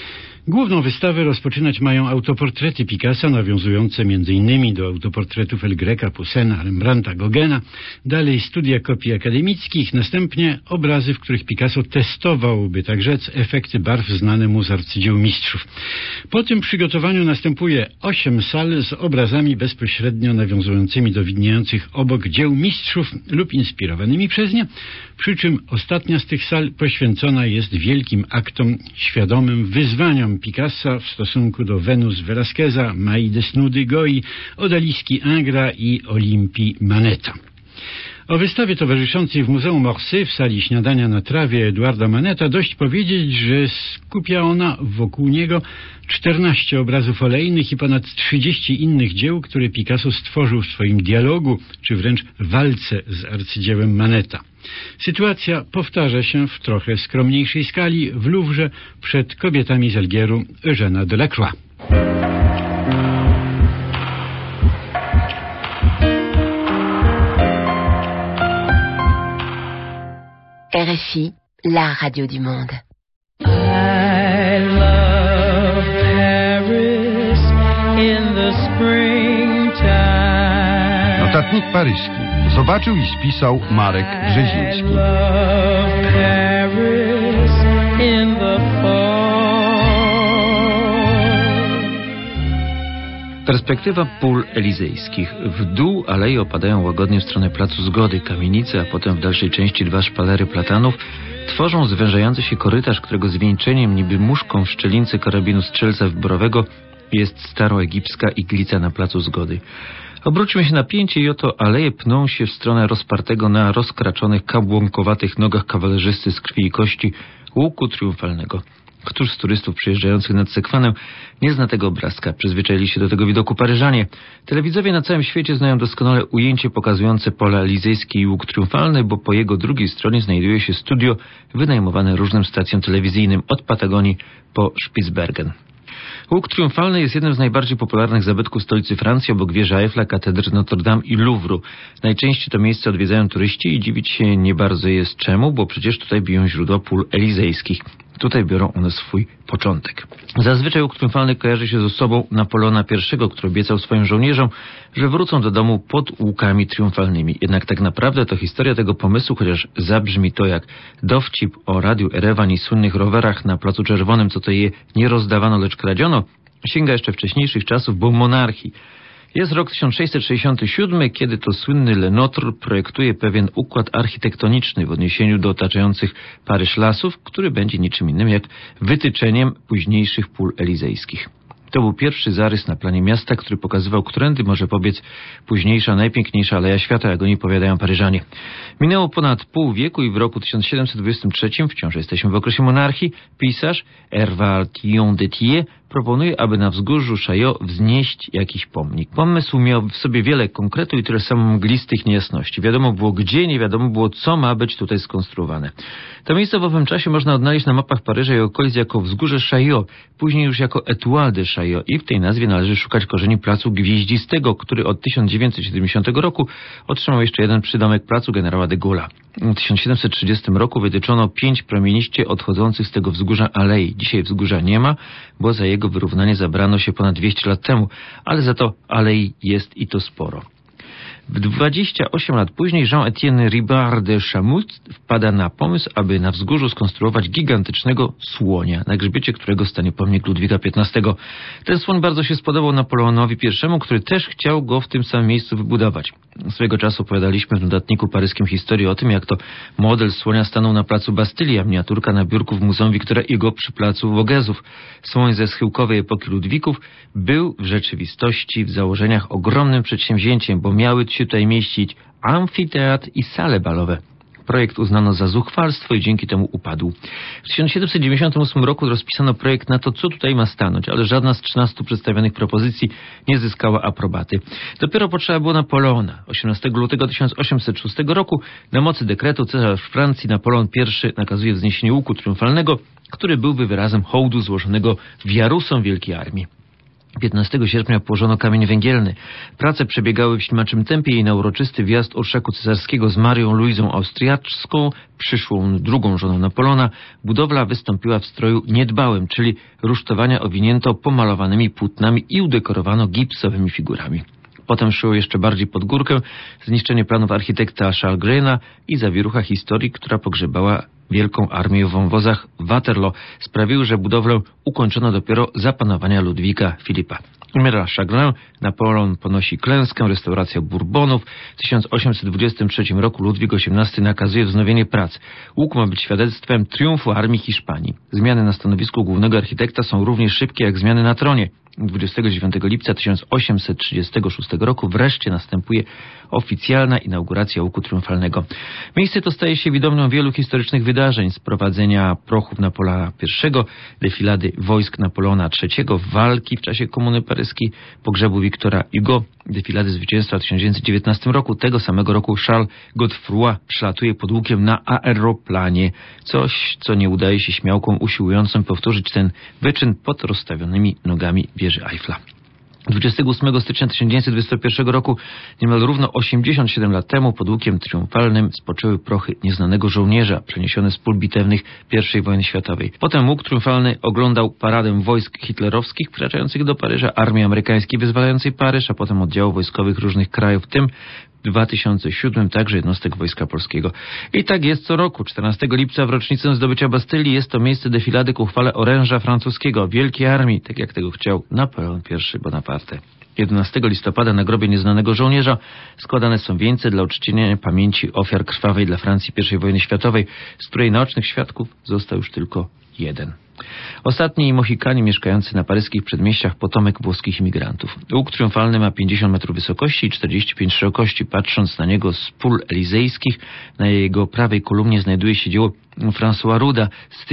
Główną wystawę rozpoczynać mają autoportrety Picassa, nawiązujące m.in. do autoportretów El Greca, Poussena, Rembrandta, Gogena, dalej studia kopii akademickich, następnie obrazy, w których Picasso testował, by tak rzec, efekty barw znane mu z arcydzieł mistrzów. Po tym przygotowaniu następuje 8 sal z obrazami bezpośrednio nawiązującymi do widniejących obok dzieł mistrzów lub inspirowanymi przez nie, przy czym ostatnia z tych sal poświęcona jest wielkim aktom świadomym wyzwaniom Picassa w stosunku do Wenus Velasqueza, Mai Desnudy Goi, Odaliski Ingra i Olimpii Maneta. O wystawie towarzyszącej w Muzeum Orsay w sali śniadania na trawie Eduarda Maneta dość powiedzieć, że skupia ona wokół niego 14 obrazów olejnych i ponad 30 innych dzieł, które Picasso stworzył w swoim dialogu, czy wręcz walce z arcydziełem Maneta. Sytuacja powtarza się w trochę skromniejszej skali w Louvre przed kobietami z Algieru Eugène'a Delacroix. RFI, la radio du monde. I love Paris in the springtime. Notatnik paryski. Zobaczył i spisał Marek Brzeziński. I love Paris in the fall. Perspektywa pól elizejskich. W dół aleje opadają łagodnie w stronę Placu Zgody, kamienice, a potem w dalszej części 2 szpalery platanów tworzą zwężający się korytarz, którego zwieńczeniem niby muszką w szczelince karabinu strzelca wyborowego jest staroegipska iglica na Placu Zgody. Obróćmy się na pięcie i oto aleje pną się w stronę rozpartego na rozkraczonych, kabłąkowatych nogach kawalerzysty z krwi i kości łuku triumfalnego. Któż z turystów przyjeżdżających nad Sekwanem nie zna tego obrazka? Przyzwyczaili się do tego widoku Paryżanie. Telewidzowie na całym świecie znają doskonale ujęcie pokazujące pola elizejskie i łuk triumfalny, bo po jego drugiej stronie znajduje się studio wynajmowane różnym stacjom telewizyjnym od Patagonii po Spitsbergen. Łuk triumfalny jest jednym z najbardziej popularnych zabytków stolicy Francji obok wieży Eiffla, katedry Notre Dame i Louvru. Najczęściej to miejsce odwiedzają turyści i dziwić się nie bardzo jest czemu, bo przecież tutaj biją źródła pól elizejskich. Tutaj biorą one swój początek. Zazwyczaj łuk triumfalny kojarzy się z osobą Napoleona I, który obiecał swoim żołnierzom, że wrócą do domu pod łukami triumfalnymi. Jednak tak naprawdę to historia tego pomysłu, chociaż zabrzmi to jak dowcip o Radiu Erewan i słynnych rowerach na Placu Czerwonym, co to je nie rozdawano, lecz kradziono, sięga jeszcze wcześniejszych czasów, bo monarchii. Jest rok 1667, kiedy to słynny Lenotre projektuje pewien układ architektoniczny w odniesieniu do otaczających Paryż lasów, który będzie niczym innym jak wytyczeniem późniejszych pól elizejskich. To był pierwszy zarys na planie miasta, który pokazywał, którędy może pobiec późniejsza, najpiękniejsza aleja świata, jak oni powiadają Paryżanie. Minęło ponad pół wieku i w roku 1723, wciąż jesteśmy w okresie monarchii, pisarz Herval Guillaume de Thiers proponuje, aby na wzgórzu Chaillot wznieść jakiś pomnik. Pomysł miał w sobie wiele konkretu i tyle samo mglistych niejasności. Wiadomo było gdzie, nie wiadomo było co ma być tutaj skonstruowane. To miejsce w owym czasie można odnaleźć na mapach Paryża i okolic jako wzgórze Chaillot, później już jako Étoile de Chaillot i w tej nazwie należy szukać korzeni Placu Gwieździstego, który od 1970 roku otrzymał jeszcze jeden przydomek Placu Generała de Gaulle'a. W 1730 roku wytyczono 5 promieniście odchodzących z tego wzgórza alei. Dzisiaj wzgórza nie ma, bo za jego wyrównanie zabrano się ponad 200 lat temu, ale za to alei jest i to sporo. W 28 lat później Jean-Étienne Ribard de Chamout wpada na pomysł, aby na wzgórzu skonstruować gigantycznego słonia, na grzbiecie którego stanie pomnik Ludwika XV. Ten słoń bardzo się spodobał Napoleonowi I, który też chciał go w tym samym miejscu wybudować. Swego czasu opowiadaliśmy w notatniku paryskim historię o tym, jak to model słonia stanął na placu Bastylii, a miniaturka na biurku w Muzeum Wiktora Hugo przy placu Vogezów. Słoń ze schyłkowej epoki Ludwików był w rzeczywistości w założeniach ogromnym przedsięwzięciem, bo miały się tutaj mieścić amfiteatr i sale balowe. Projekt uznano za zuchwalstwo i dzięki temu upadł. W 1798 roku rozpisano projekt na to, co tutaj ma stanąć, ale żadna z 13 przedstawionych propozycji nie zyskała aprobaty. Dopiero potrzeba było Napoleona. 18 lutego 1806 roku na mocy dekretu cesarz Francji Napoleon I nakazuje wzniesienie łuku triumfalnego, który byłby wyrazem hołdu złożonego wiarusom wielkiej armii. 15 sierpnia położono kamień węgielny. Prace przebiegały w ślimaczym tempie i na uroczysty wjazd orszaku cesarskiego z Marią Luizą Austriacką, przyszłą drugą żoną Napoleona, budowla wystąpiła w stroju niedbałym, czyli rusztowania owinięto pomalowanymi płótnami i udekorowano gipsowymi figurami. Potem szło jeszcze bardziej pod górkę zniszczenie planów architekta Charles i zawierucha historii, która pogrzebała wielką armię w wąwozach Waterloo, sprawiły, że budowlę ukończono dopiero za panowania Ludwika Filipa. Umiera Chagrin, Napoleon ponosi klęskę, restauracja Bourbonów. W 1823 roku Ludwik XVIII nakazuje wznowienie prac. Łuk ma być świadectwem triumfu armii Hiszpanii. Zmiany na stanowisku głównego architekta są równie szybkie jak zmiany na tronie. 29 lipca 1836 roku wreszcie następuje oficjalna inauguracja łuku triumfalnego. Miejsce to staje się widownią wielu historycznych wydarzeń: sprowadzenia prochów Napoleona I, defilady wojsk Napoleona III, walki w czasie Komuny Paryskiej, pogrzebu Wiktora Hugo, defilady zwycięstwa w 1919 roku. Tego samego roku Charles Godefroy przelatuje pod łukiem na aeroplanie. Coś, co nie udaje się śmiałkom usiłującym powtórzyć ten wyczyn pod rozstawionymi nogami wieży Eiffla. 28 stycznia 1921 roku, niemal równo 87 lat temu, pod łukiem triumfalnym spoczęły prochy nieznanego żołnierza przeniesione z pól bitewnych I wojny światowej. Potem łuk triumfalny oglądał paradę wojsk hitlerowskich wkraczających do Paryża, armii amerykańskiej wyzwalającej Paryż, a potem oddziałów wojskowych różnych krajów, w tym w 2007 także jednostek Wojska Polskiego. I tak jest co roku. 14 lipca w rocznicę zdobycia Bastylii jest to miejsce defilady ku chwale oręża francuskiego, wielkiej armii, tak jak tego chciał Napoleon I Bonaparte. 11 listopada na grobie nieznanego żołnierza składane są wieńce dla uczczenia pamięci ofiar krwawej dla Francji I wojny światowej, z której naocznych świadków został już tylko jeden. Ostatni Mohikanie mieszkający na paryskich przedmieściach, potomek włoskich imigrantów. Łuk triumfalny ma 50 metrów wysokości i 45 szerokości. Patrząc na niego z pól elizejskich, na jego prawej kolumnie znajduje się dzieło François Ruda z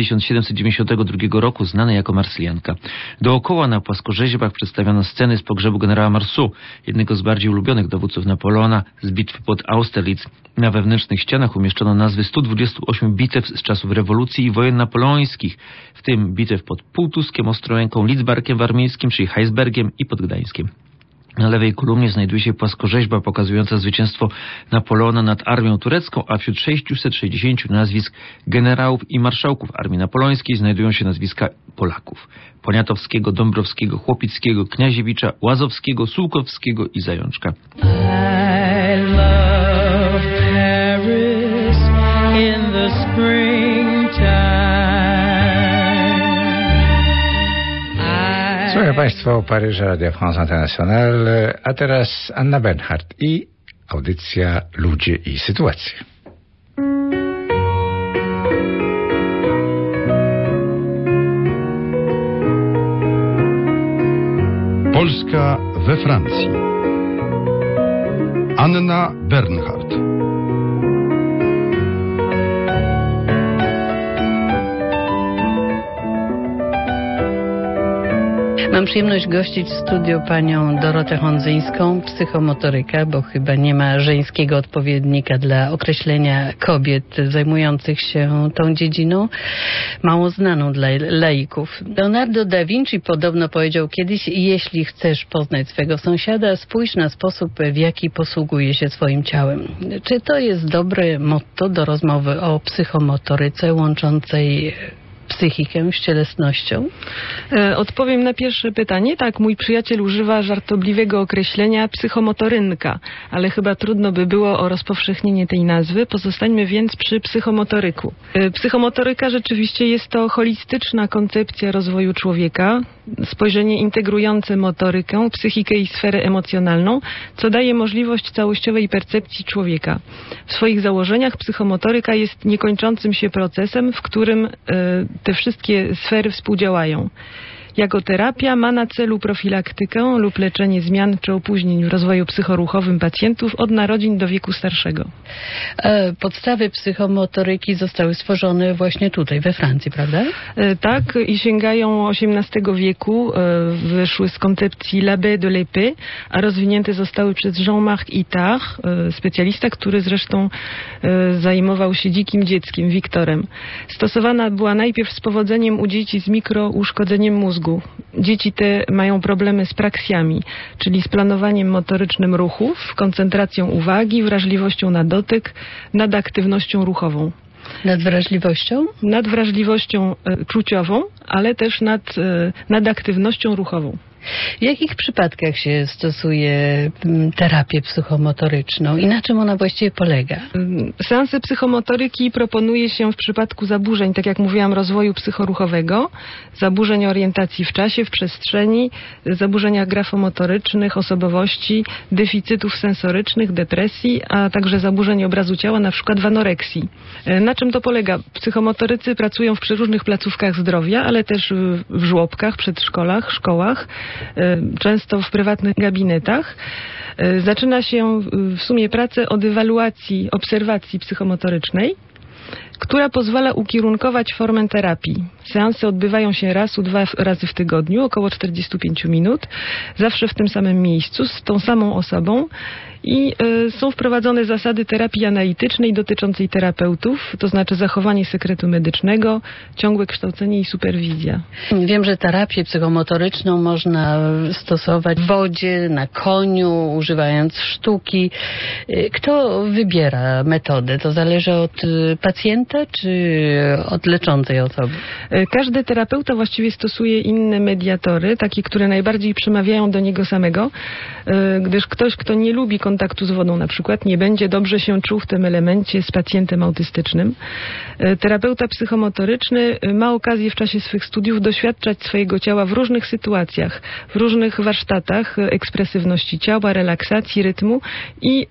1792 roku, znane jako Marsyljanka. Dookoła na płaskorzeźbach przedstawiono sceny z pogrzebu generała Marceau, jednego z bardziej ulubionych dowódców Napoleona z bitwy pod Austerlitz. Na wewnętrznych ścianach umieszczono nazwy 128 bitew z czasów rewolucji i wojen napoleońskich, w tym bitew pod Półtuskiem, Ostrołęką, Lidzbarkiem Warmińskim, czyli Heisbergiem i pod Gdańskiem. Na lewej kolumnie znajduje się płaskorzeźba pokazująca zwycięstwo Napoleona nad armią turecką, a wśród 660 nazwisk generałów i marszałków armii napoleońskiej znajdują się nazwiska Polaków: Poniatowskiego, Dąbrowskiego, Chłopickiego, Kniaziewicza, Łazowskiego, Sułkowskiego i Zajączka. I love Paris in the springtime. Słuchaj Państwo o Paryża, Radio France Internationale, a teraz Anna Bernhardt i audycja Ludzie i sytuacje. Polska we Francji. Anna Bernhardt. Mam przyjemność gościć w studiu panią Dorotę Hondzyńską, psychomotoryka, bo chyba nie ma żeńskiego odpowiednika dla określenia kobiet zajmujących się tą dziedziną, mało znaną dla laików. Leonardo da Vinci podobno powiedział kiedyś: jeśli chcesz poznać swego sąsiada, spójrz na sposób, w jaki posługuje się swoim ciałem. Czy to jest dobre motto do rozmowy o psychomotoryce łączącej psychikę z cielesnością? Odpowiem na pierwsze pytanie. Tak, mój przyjaciel używa żartobliwego określenia psychomotorynka, ale chyba trudno by było o rozpowszechnienie tej nazwy. Pozostańmy więc przy psychomotoryku. Psychomotoryka rzeczywiście jest to holistyczna koncepcja rozwoju człowieka, spojrzenie integrujące motorykę, psychikę i sferę emocjonalną, co daje możliwość całościowej percepcji człowieka. W swoich założeniach psychomotoryka jest niekończącym się procesem, w którym te wszystkie sfery współdziałają. Jako terapia ma na celu profilaktykę lub leczenie zmian czy opóźnień w rozwoju psychoruchowym pacjentów od narodzin do wieku starszego. Podstawy psychomotoryki zostały stworzone właśnie tutaj, we Francji, prawda? Tak, i sięgają XVIII wieku. Wyszły z koncepcji L'Abbé de l'Épée, a rozwinięte zostały przez Jean-Marc Itard, specjalista, który zresztą zajmował się dzikim dzieckiem, Wiktorem. Stosowana była najpierw z powodzeniem u dzieci z mikrouszkodzeniem mózgu, mózgu. Dzieci te mają problemy z praksjami, czyli z planowaniem motorycznym ruchów, koncentracją uwagi, wrażliwością na dotyk, nadaktywnością ruchową. Nad wrażliwością? Nad wrażliwością czuciową, ale też nad aktywnością ruchową. W jakich przypadkach się stosuje terapię psychomotoryczną i na czym ona właściwie polega? Seanse psychomotoryki proponuje się w przypadku zaburzeń, tak jak mówiłam, rozwoju psychoruchowego, zaburzeń orientacji w czasie, w przestrzeni, zaburzeniach grafomotorycznych, osobowości, deficytów sensorycznych, depresji, a także zaburzeń obrazu ciała, na przykład w anoreksji. Na czym to polega? Psychomotorycy pracują w przeróżnych placówkach zdrowia, ale też w żłobkach, przedszkolach, szkołach, często w prywatnych gabinetach. Zaczyna się w sumie pracę od ewaluacji, obserwacji psychomotorycznej, która pozwala ukierunkować formę terapii. Seanse odbywają się raz lub 2 razy w tygodniu, około 45 minut, zawsze w tym samym miejscu, z tą samą osobą i są wprowadzone zasady terapii analitycznej dotyczącej terapeutów, to znaczy zachowanie sekretu medycznego, ciągłe kształcenie i superwizja. Wiem, że terapię psychomotoryczną można stosować w wodzie, na koniu, używając sztuki. Kto wybiera metodę? To zależy od pacjenta czy od leczącej osoby? Każdy terapeuta właściwie stosuje inne mediatory, takie, które najbardziej przemawiają do niego samego, gdyż ktoś, kto nie lubi kontaktu z wodą na przykład, nie będzie dobrze się czuł w tym elemencie z pacjentem autystycznym. Terapeuta psychomotoryczny ma okazję w czasie swych studiów doświadczać swojego ciała w różnych sytuacjach, w różnych warsztatach ekspresywności ciała, relaksacji, rytmu i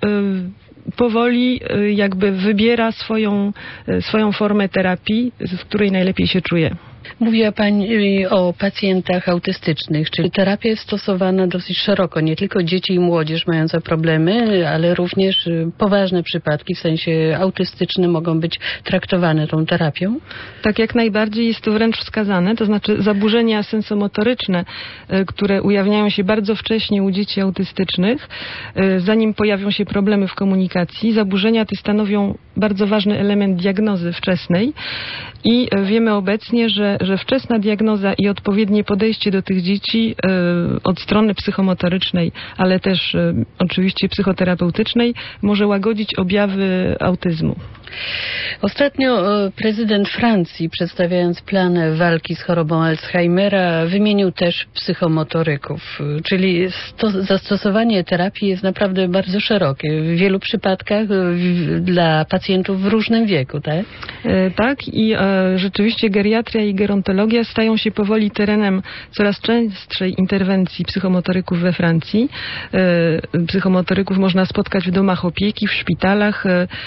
powoli jakby wybiera swoją formę terapii, w której najlepiej się czuje. Mówiła Pani o pacjentach autystycznych, czyli terapia jest stosowana dosyć szeroko, nie tylko dzieci i młodzież mające problemy, ale również poważne przypadki w sensie autystycznym mogą być traktowane tą terapią? Tak, jak najbardziej jest to wręcz wskazane, to znaczy zaburzenia sensomotoryczne, które ujawniają się bardzo wcześnie u dzieci autystycznych, zanim pojawią się problemy w komunikacji. Zaburzenia te stanowią bardzo ważny element diagnozy wczesnej i wiemy obecnie, że wczesna diagnoza i odpowiednie podejście do tych dzieci od strony psychomotorycznej, ale też oczywiście psychoterapeutycznej może łagodzić objawy autyzmu. Ostatnio prezydent Francji, przedstawiając plan walki z chorobą Alzheimera, wymienił też psychomotoryków, czyli zastosowanie terapii jest naprawdę bardzo szerokie. W wielu przypadkach dla pacjentów w różnym wieku, tak? Tak i rzeczywiście geriatria i gerontologia stają się powoli terenem coraz częstszej interwencji psychomotoryków we Francji. Psychomotoryków można spotkać w domach opieki, w szpitalach,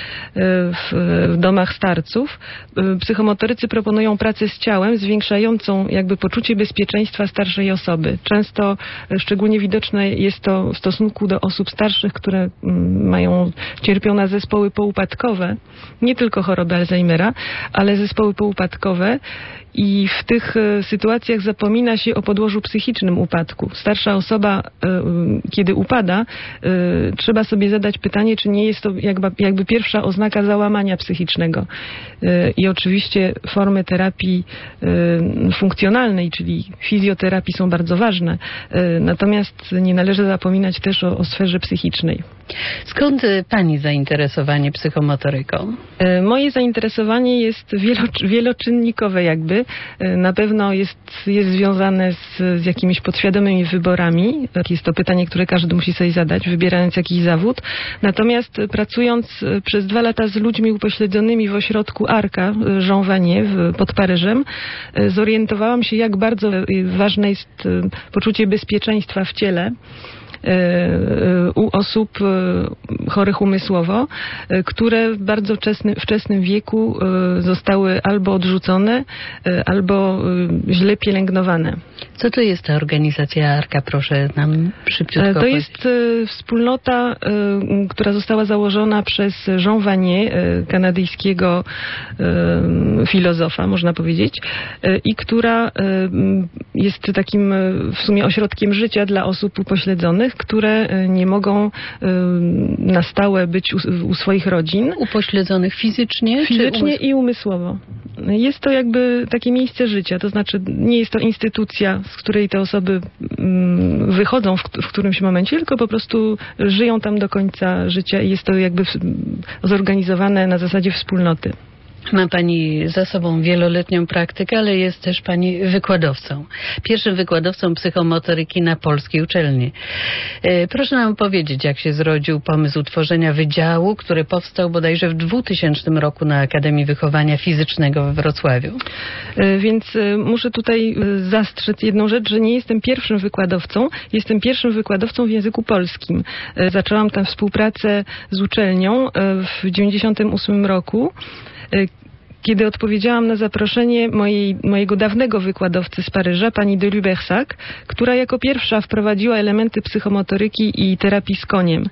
w domach starców. Psychomotorycy proponują pracę z ciałem zwiększającą jakby poczucie bezpieczeństwa starszej osoby. Często szczególnie widoczne jest to w stosunku do osób starszych, które cierpią na zespoły poupadkowe, nie tylko chorobę Alzheimera, ale zespoły poupadkowe. I w tych sytuacjach zapomina się o podłożu psychicznym upadku. Starsza osoba, kiedy upada, trzeba sobie zadać pytanie, czy nie jest to jakby pierwsza oznaka załamania psychicznego. I oczywiście formy terapii funkcjonalnej, czyli fizjoterapii są bardzo ważne. Natomiast nie należy zapominać też o sferze psychicznej. Skąd Pani zainteresowanie psychomotoryką? Moje zainteresowanie jest wieloczynnikowe jakby. Na pewno jest związane z jakimiś podświadomymi wyborami. Jest to pytanie, które każdy musi sobie zadać, wybierając jakiś zawód. Natomiast pracując przez 2 lata z ludźmi upośledzonymi w ośrodku Arka Jean Vanier pod Paryżem, zorientowałam się, jak bardzo ważne jest poczucie bezpieczeństwa w ciele u osób chorych umysłowo, które w bardzo wczesnym wieku zostały albo odrzucone, albo źle pielęgnowane. Co to jest ta organizacja Arka? Proszę nam szybciutko To jest wspólnota, która została założona przez Jean Vanier, kanadyjskiego filozofa, można powiedzieć, i która jest takim w sumie ośrodkiem życia dla osób upośledzonych, które nie mogą na stałe być u swoich rodzin. Upośledzonych fizycznie? Fizycznie i umysłowo. Jest to jakby takie miejsce życia, to znaczy nie jest to instytucja, z której te osoby wychodzą w którymś momencie, tylko po prostu żyją tam do końca życia i jest to jakby zorganizowane na zasadzie wspólnoty. Ma Pani za sobą wieloletnią praktykę, ale jest też Pani wykładowcą. Pierwszym wykładowcą psychomotoryki na polskiej uczelni. Proszę nam powiedzieć, jak się zrodził pomysł tworzenia wydziału, który powstał bodajże w 2000 roku na Akademii Wychowania Fizycznego we Wrocławiu. Więc muszę tutaj zastrzec jedną rzecz, że nie jestem pierwszym wykładowcą. Jestem pierwszym wykładowcą w języku polskim. Zaczęłam tę współpracę z uczelnią w 1998 roku. Kiedy odpowiedziałam na zaproszenie mojego dawnego wykładowcy z Paryża, pani de Lubersac, która jako pierwsza wprowadziła elementy psychomotoryki i terapii z koniem.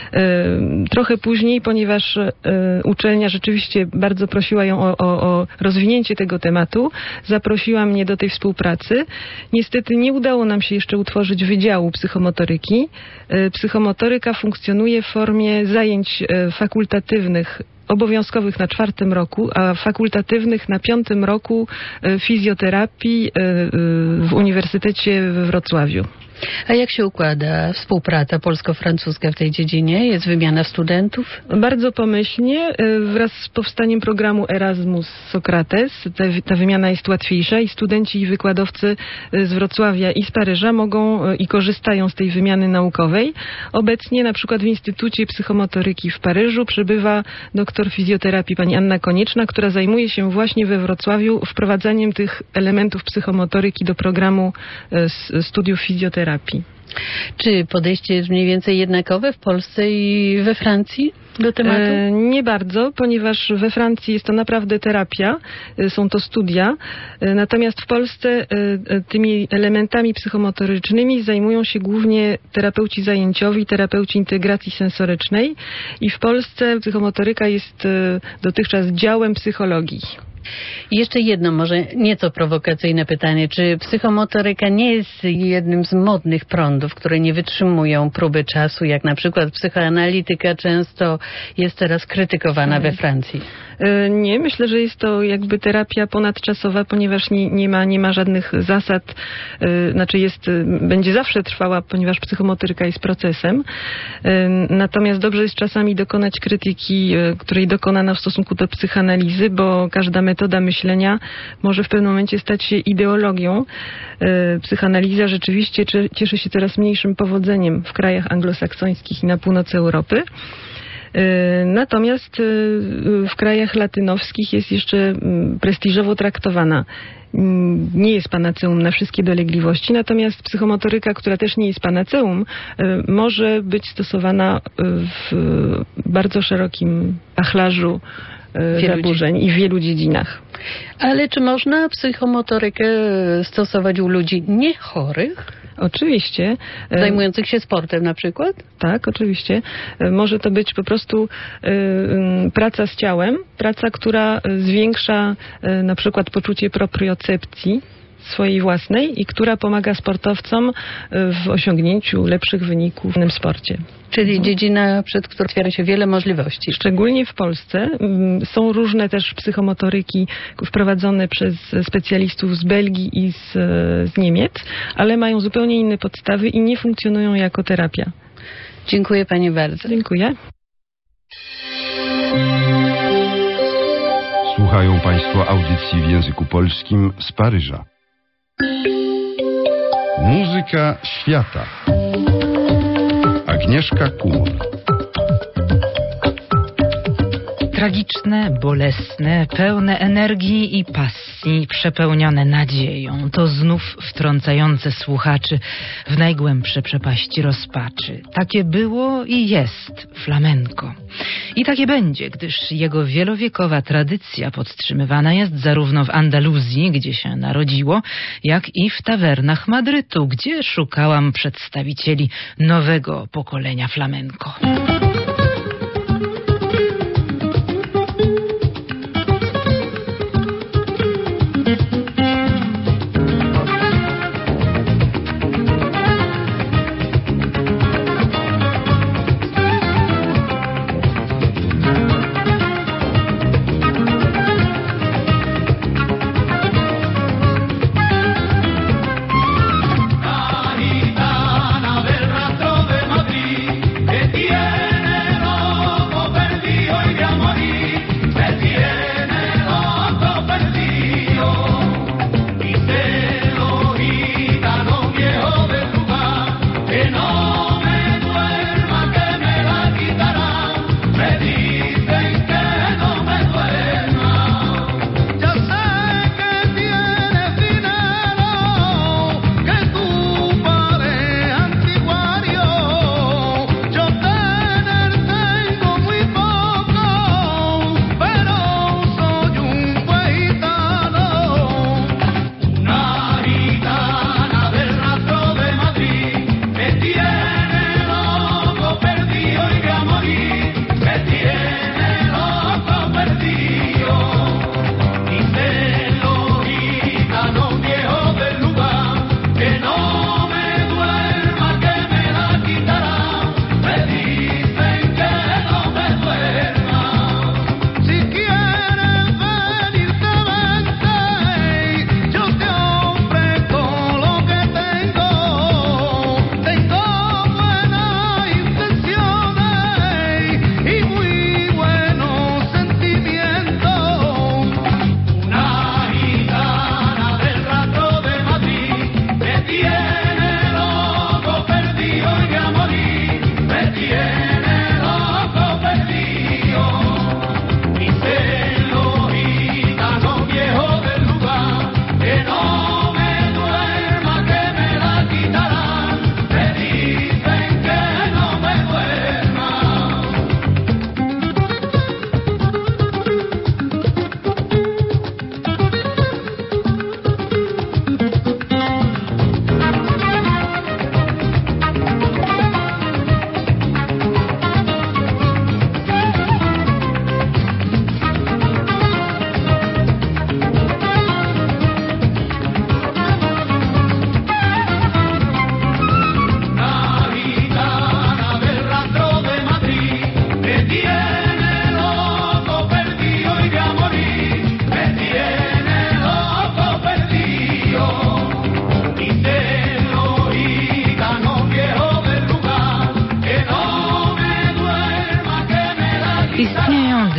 Trochę później, ponieważ uczelnia rzeczywiście bardzo prosiła ją o rozwinięcie tego tematu, zaprosiła mnie do tej współpracy. Niestety nie udało nam się jeszcze utworzyć wydziału psychomotoryki. Psychomotoryka funkcjonuje w formie zajęć fakultatywnych, obowiązkowych na 4. roku, a fakultatywnych na 5. roku fizjoterapii w Uniwersytecie we Wrocławiu. A jak się układa współpraca polsko-francuska w tej dziedzinie? Jest wymiana studentów? Bardzo pomyślnie. Wraz z powstaniem programu Erasmus Sokrates ta wymiana jest łatwiejsza i studenci i wykładowcy z Wrocławia i z Paryża mogą i korzystają z tej wymiany naukowej. Obecnie na przykład w Instytucie Psychomotoryki w Paryżu przebywa doktor fizjoterapii pani Anna Konieczna, która zajmuje się właśnie we Wrocławiu wprowadzaniem tych elementów psychomotoryki do programu studiów fizjoterapii. Czy podejście jest mniej więcej jednakowe w Polsce i we Francji do tematu? Nie bardzo, ponieważ we Francji jest to naprawdę terapia, są to studia, natomiast w Polsce tymi elementami psychomotorycznymi zajmują się głównie terapeuci zajęciowi, terapeuci integracji sensorycznej i w Polsce psychomotoryka jest dotychczas działem psychologii. I jeszcze jedno, może nieco prowokacyjne pytanie. Czy psychomotoryka nie jest jednym z modnych prądów, które nie wytrzymują próby czasu, jak na przykład psychoanalityka często jest teraz krytykowana we Francji? Nie, myślę, że jest to jakby terapia ponadczasowa, ponieważ nie ma żadnych zasad, będzie zawsze trwała, ponieważ psychomotoryka jest procesem. Natomiast dobrze jest czasami dokonać krytyki, której dokonano w stosunku do psychoanalizy, bo każda metoda myślenia może w pewnym momencie stać się ideologią. Psychoanaliza rzeczywiście cieszy się coraz mniejszym powodzeniem w krajach anglosaksońskich i na północy Europy. Natomiast w krajach latynowskich jest jeszcze prestiżowo traktowana. Nie jest panaceum na wszystkie dolegliwości, natomiast psychomotoryka, która też nie jest panaceum, może być stosowana w bardzo szerokim wachlarzu zaburzeń i w wielu dziedzinach. Ale czy można psychomotorykę stosować u ludzi niechorych? Oczywiście. Zajmujących się sportem na przykład? Tak, oczywiście. Może to być po prostu praca z ciałem, praca, która zwiększa na przykład poczucie propriocepcji swojej własnej i która pomaga sportowcom w osiągnięciu lepszych wyników w danym sporcie. Czyli dziedzina, przed którą otwiera się wiele możliwości. Szczególnie w Polsce są różne też psychomotoryki wprowadzone przez specjalistów z Belgii i z Niemiec, ale mają zupełnie inne podstawy i nie funkcjonują jako terapia. Dziękuję Pani bardzo. Dziękuję. Słuchają Państwo audycji w języku polskim z Paryża. Muzyka świata. Agnieszka Kumor. Tragiczne, bolesne, pełne energii i pasji, przepełnione nadzieją. To znów wtrącające słuchaczy w najgłębsze przepaści rozpaczy. Takie było i jest flamenco. I takie będzie, gdyż jego wielowiekowa tradycja podtrzymywana jest zarówno w Andaluzji, gdzie się narodziło, jak i w tawernach Madrytu, gdzie szukałam przedstawicieli nowego pokolenia flamenco.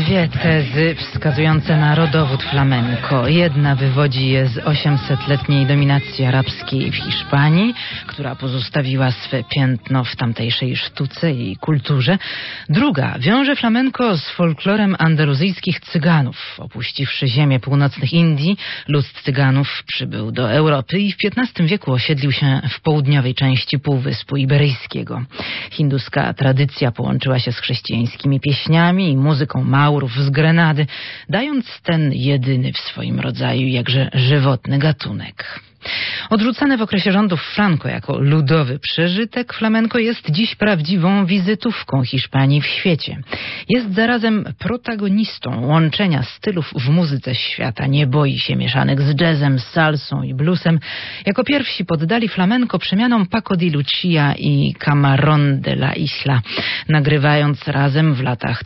Dwie tezy wskazujące na rodowód flamenco. Jedna wywodzi je z 800-letniej dominacji arabskiej w Hiszpanii, która pozostawiła swe piętno w tamtejszej sztuce i kulturze. Druga wiąże flamenco z folklorem andaluzyjskich Cyganów. Opuściwszy ziemię północnych Indii, lud Cyganów przybył do Europy i w XV wieku osiedlił się w południowej części Półwyspu Iberyjskiego. Hinduska tradycja połączyła się z chrześcijańskimi pieśniami i muzyką Maurów z Grenady, dając ten jedyny w swoim rodzaju jakże żywotny gatunek. Odrzucane w okresie rządów Franco jako ludowy przeżytek, flamenco jest dziś prawdziwą wizytówką Hiszpanii w świecie. Jest zarazem protagonistą łączenia stylów w muzyce świata. Nie boi się mieszanek z jazzem, salsą i bluesem. Jako pierwsi poddali flamenco przemianom Paco de Lucia i Camarón de la Isla, nagrywając razem w latach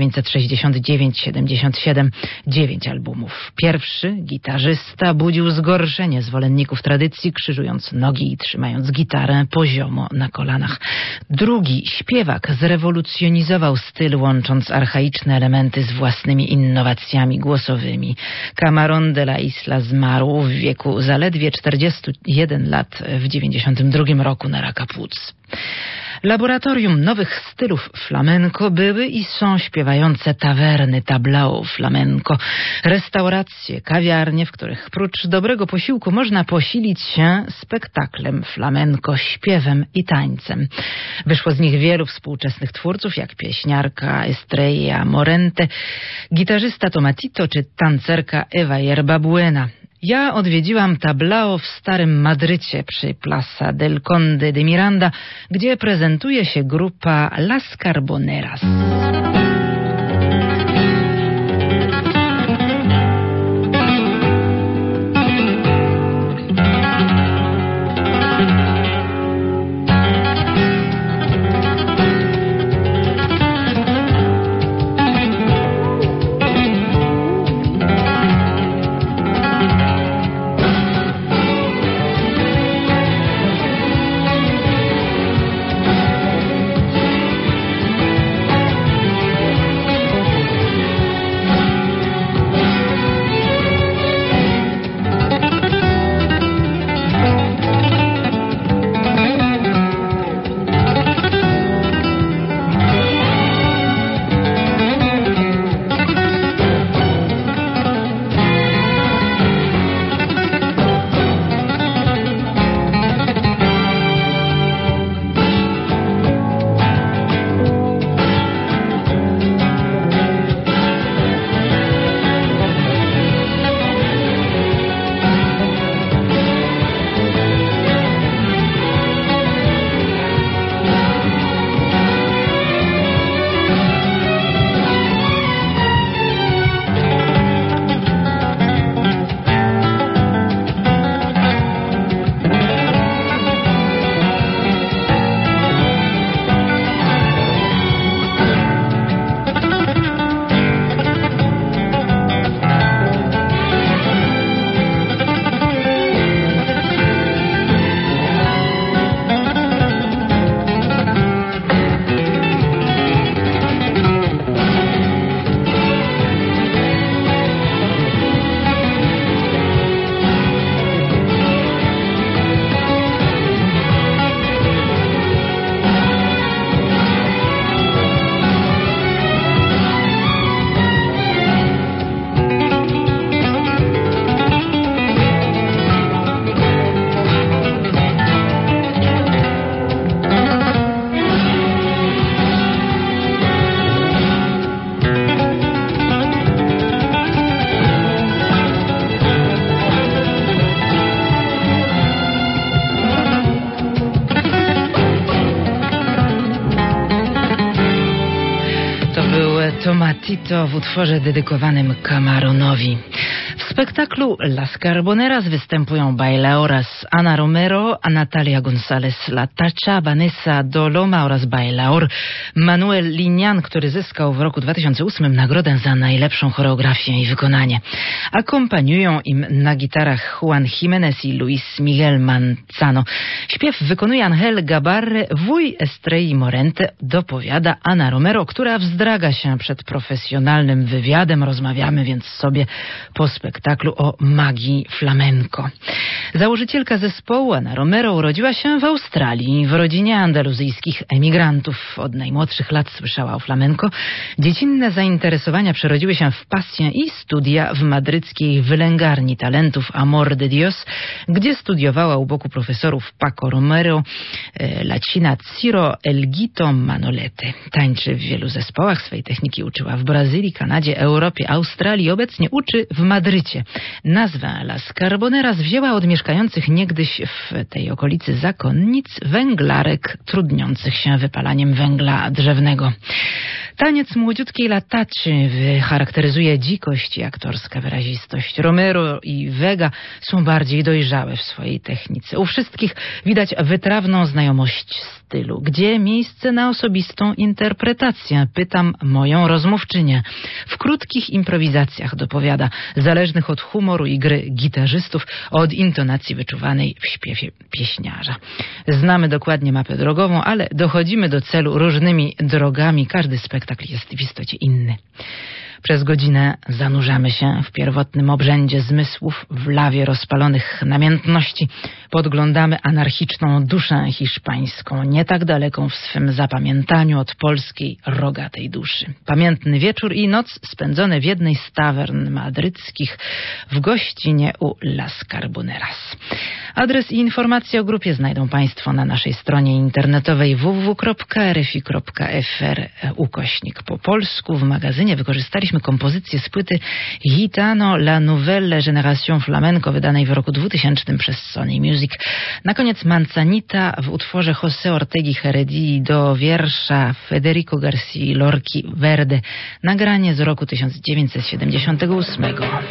1969-77 9 albumów. Pierwszy, gitarzysta, budził zgorszenie zwolenników tradycji, krzyżując nogi i trzymając gitarę poziomo na kolanach. Drugi, śpiewak, zrewolucjonizował styl, łącząc archaiczne elementy z własnymi innowacjami głosowymi. Camarón de la Isla zmarł w wieku zaledwie 41 lat w 92 roku na raka płuc. Laboratorium nowych stylów flamenco były i są śpiewające tawerny, tablao flamenco, restauracje, kawiarnie, w których prócz dobrego posiłku można posilić się spektaklem flamenco, śpiewem i tańcem. Wyszło z nich wielu współczesnych twórców, jak pieśniarka Estrella Morente, gitarzysta Tomatito czy tancerka Eva Yerba Buena. Ja odwiedziłam tablao w Starym Madrycie przy Plaza del Conde de Miranda, gdzie prezentuje się grupa Las Carboneras. Tomatito w utworze dedykowanym Camaronowi. W spektaklu Las Carboneras występują bailaoras Ana Romero, Natalia González Latacha, Vanessa Doloma oraz bailaor Manuel Linian, który zyskał w roku 2008 nagrodę za najlepszą choreografię i wykonanie. Akompaniują im na gitarach Juan Jiménez i Luis Miguel Manzano. Śpiew wykonuje Angel Gabarre, wuj Estrelli Morente, dopowiada Ana Romero, która wzdraga się przed profesjonalnym wywiadem. Rozmawiamy więc sobie po spektaklu o magii flamenco. Założycielka zespołu Ana Romero urodziła się w Australii, w rodzinie andaluzyjskich emigrantów. Od najmłodszych lat słyszała o flamenco. Dziecinne zainteresowania przerodziły się w pasję i studia w madryckiej wylęgarni talentów Amor de Dios, gdzie studiowała u boku profesorów Paco Romero, Lacina Ciro, Elguito Manolete. Tańczy w wielu zespołach, swej techniki uczyła w Brazylii, Kanadzie, Europie, Australii. Obecnie uczy w Madrycie. Nazwę Las Carboneras wzięła od mieszkających niegdyś w tej okolicy zakonnic węglarek trudniących się wypalaniem węgla drzewnego. Taniec młodziutkiej lataczy charakteryzuje dzikość i aktorska wyrazistość. Romero i Vega są bardziej dojrzałe w swojej technice. U wszystkich widać wytrawną znajomość stylu. Gdzie miejsce na osobistą interpretację? Pytam moją rozmówczynię. W krótkich improwizacjach dopowiada, zależnych od humoru i gry gitarzystów, od intonacji wyczuwanej w śpiewie pieśniarza. Znamy dokładnie mapę drogową, ale dochodzimy do celu różnymi drogami. Każdy spektakl jest w istocie inny. Przez godzinę zanurzamy się w pierwotnym obrzędzie zmysłów, w lawie rozpalonych namiętności. Podglądamy anarchiczną duszę hiszpańską, nie tak daleką w swym zapamiętaniu od polskiej rogatej duszy. Pamiętny wieczór i noc spędzone w jednej z tawern madryckich w gościnie u Las Carboneras. Adres i informacje o grupie znajdą Państwo na naszej stronie internetowej www.rfi.fr / po polsku. W magazynie wykorzystaliśmy kompozycję z płyty Gitano La Nouvelle Génération Flamenco, wydanej w roku 2000 przez Sony Music. Na koniec Manzanita w utworze José Ortegi Heredia do wiersza Federico García Lorki Verde, nagranie z roku 1978.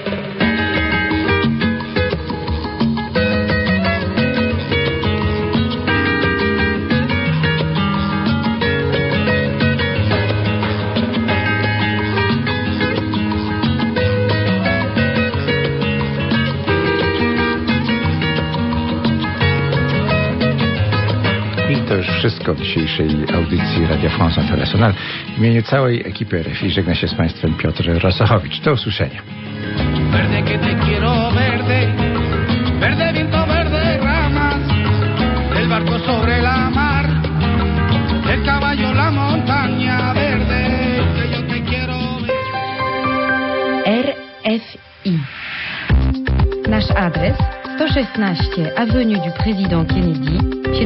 To już wszystko w dzisiejszej audycji Radio France International. W imieniu całej ekipy RFI żegna się z Państwem Piotr Rosochowicz. Do usłyszenia. Verde que te quiero verde, verde viento, verde ramas, el barco sobre la mar, el caballo la montaña verde, que yo te quiero verde. RFI. Nasz adres 116 Avenue du Président Kennedy,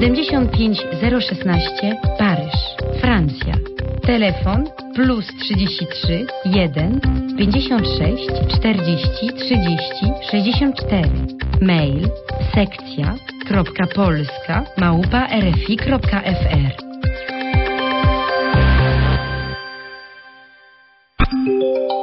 75016 Paryż, Francja. Telefon +33 1 56 40 30 64. Mail sekcja.polska@rfi.fr.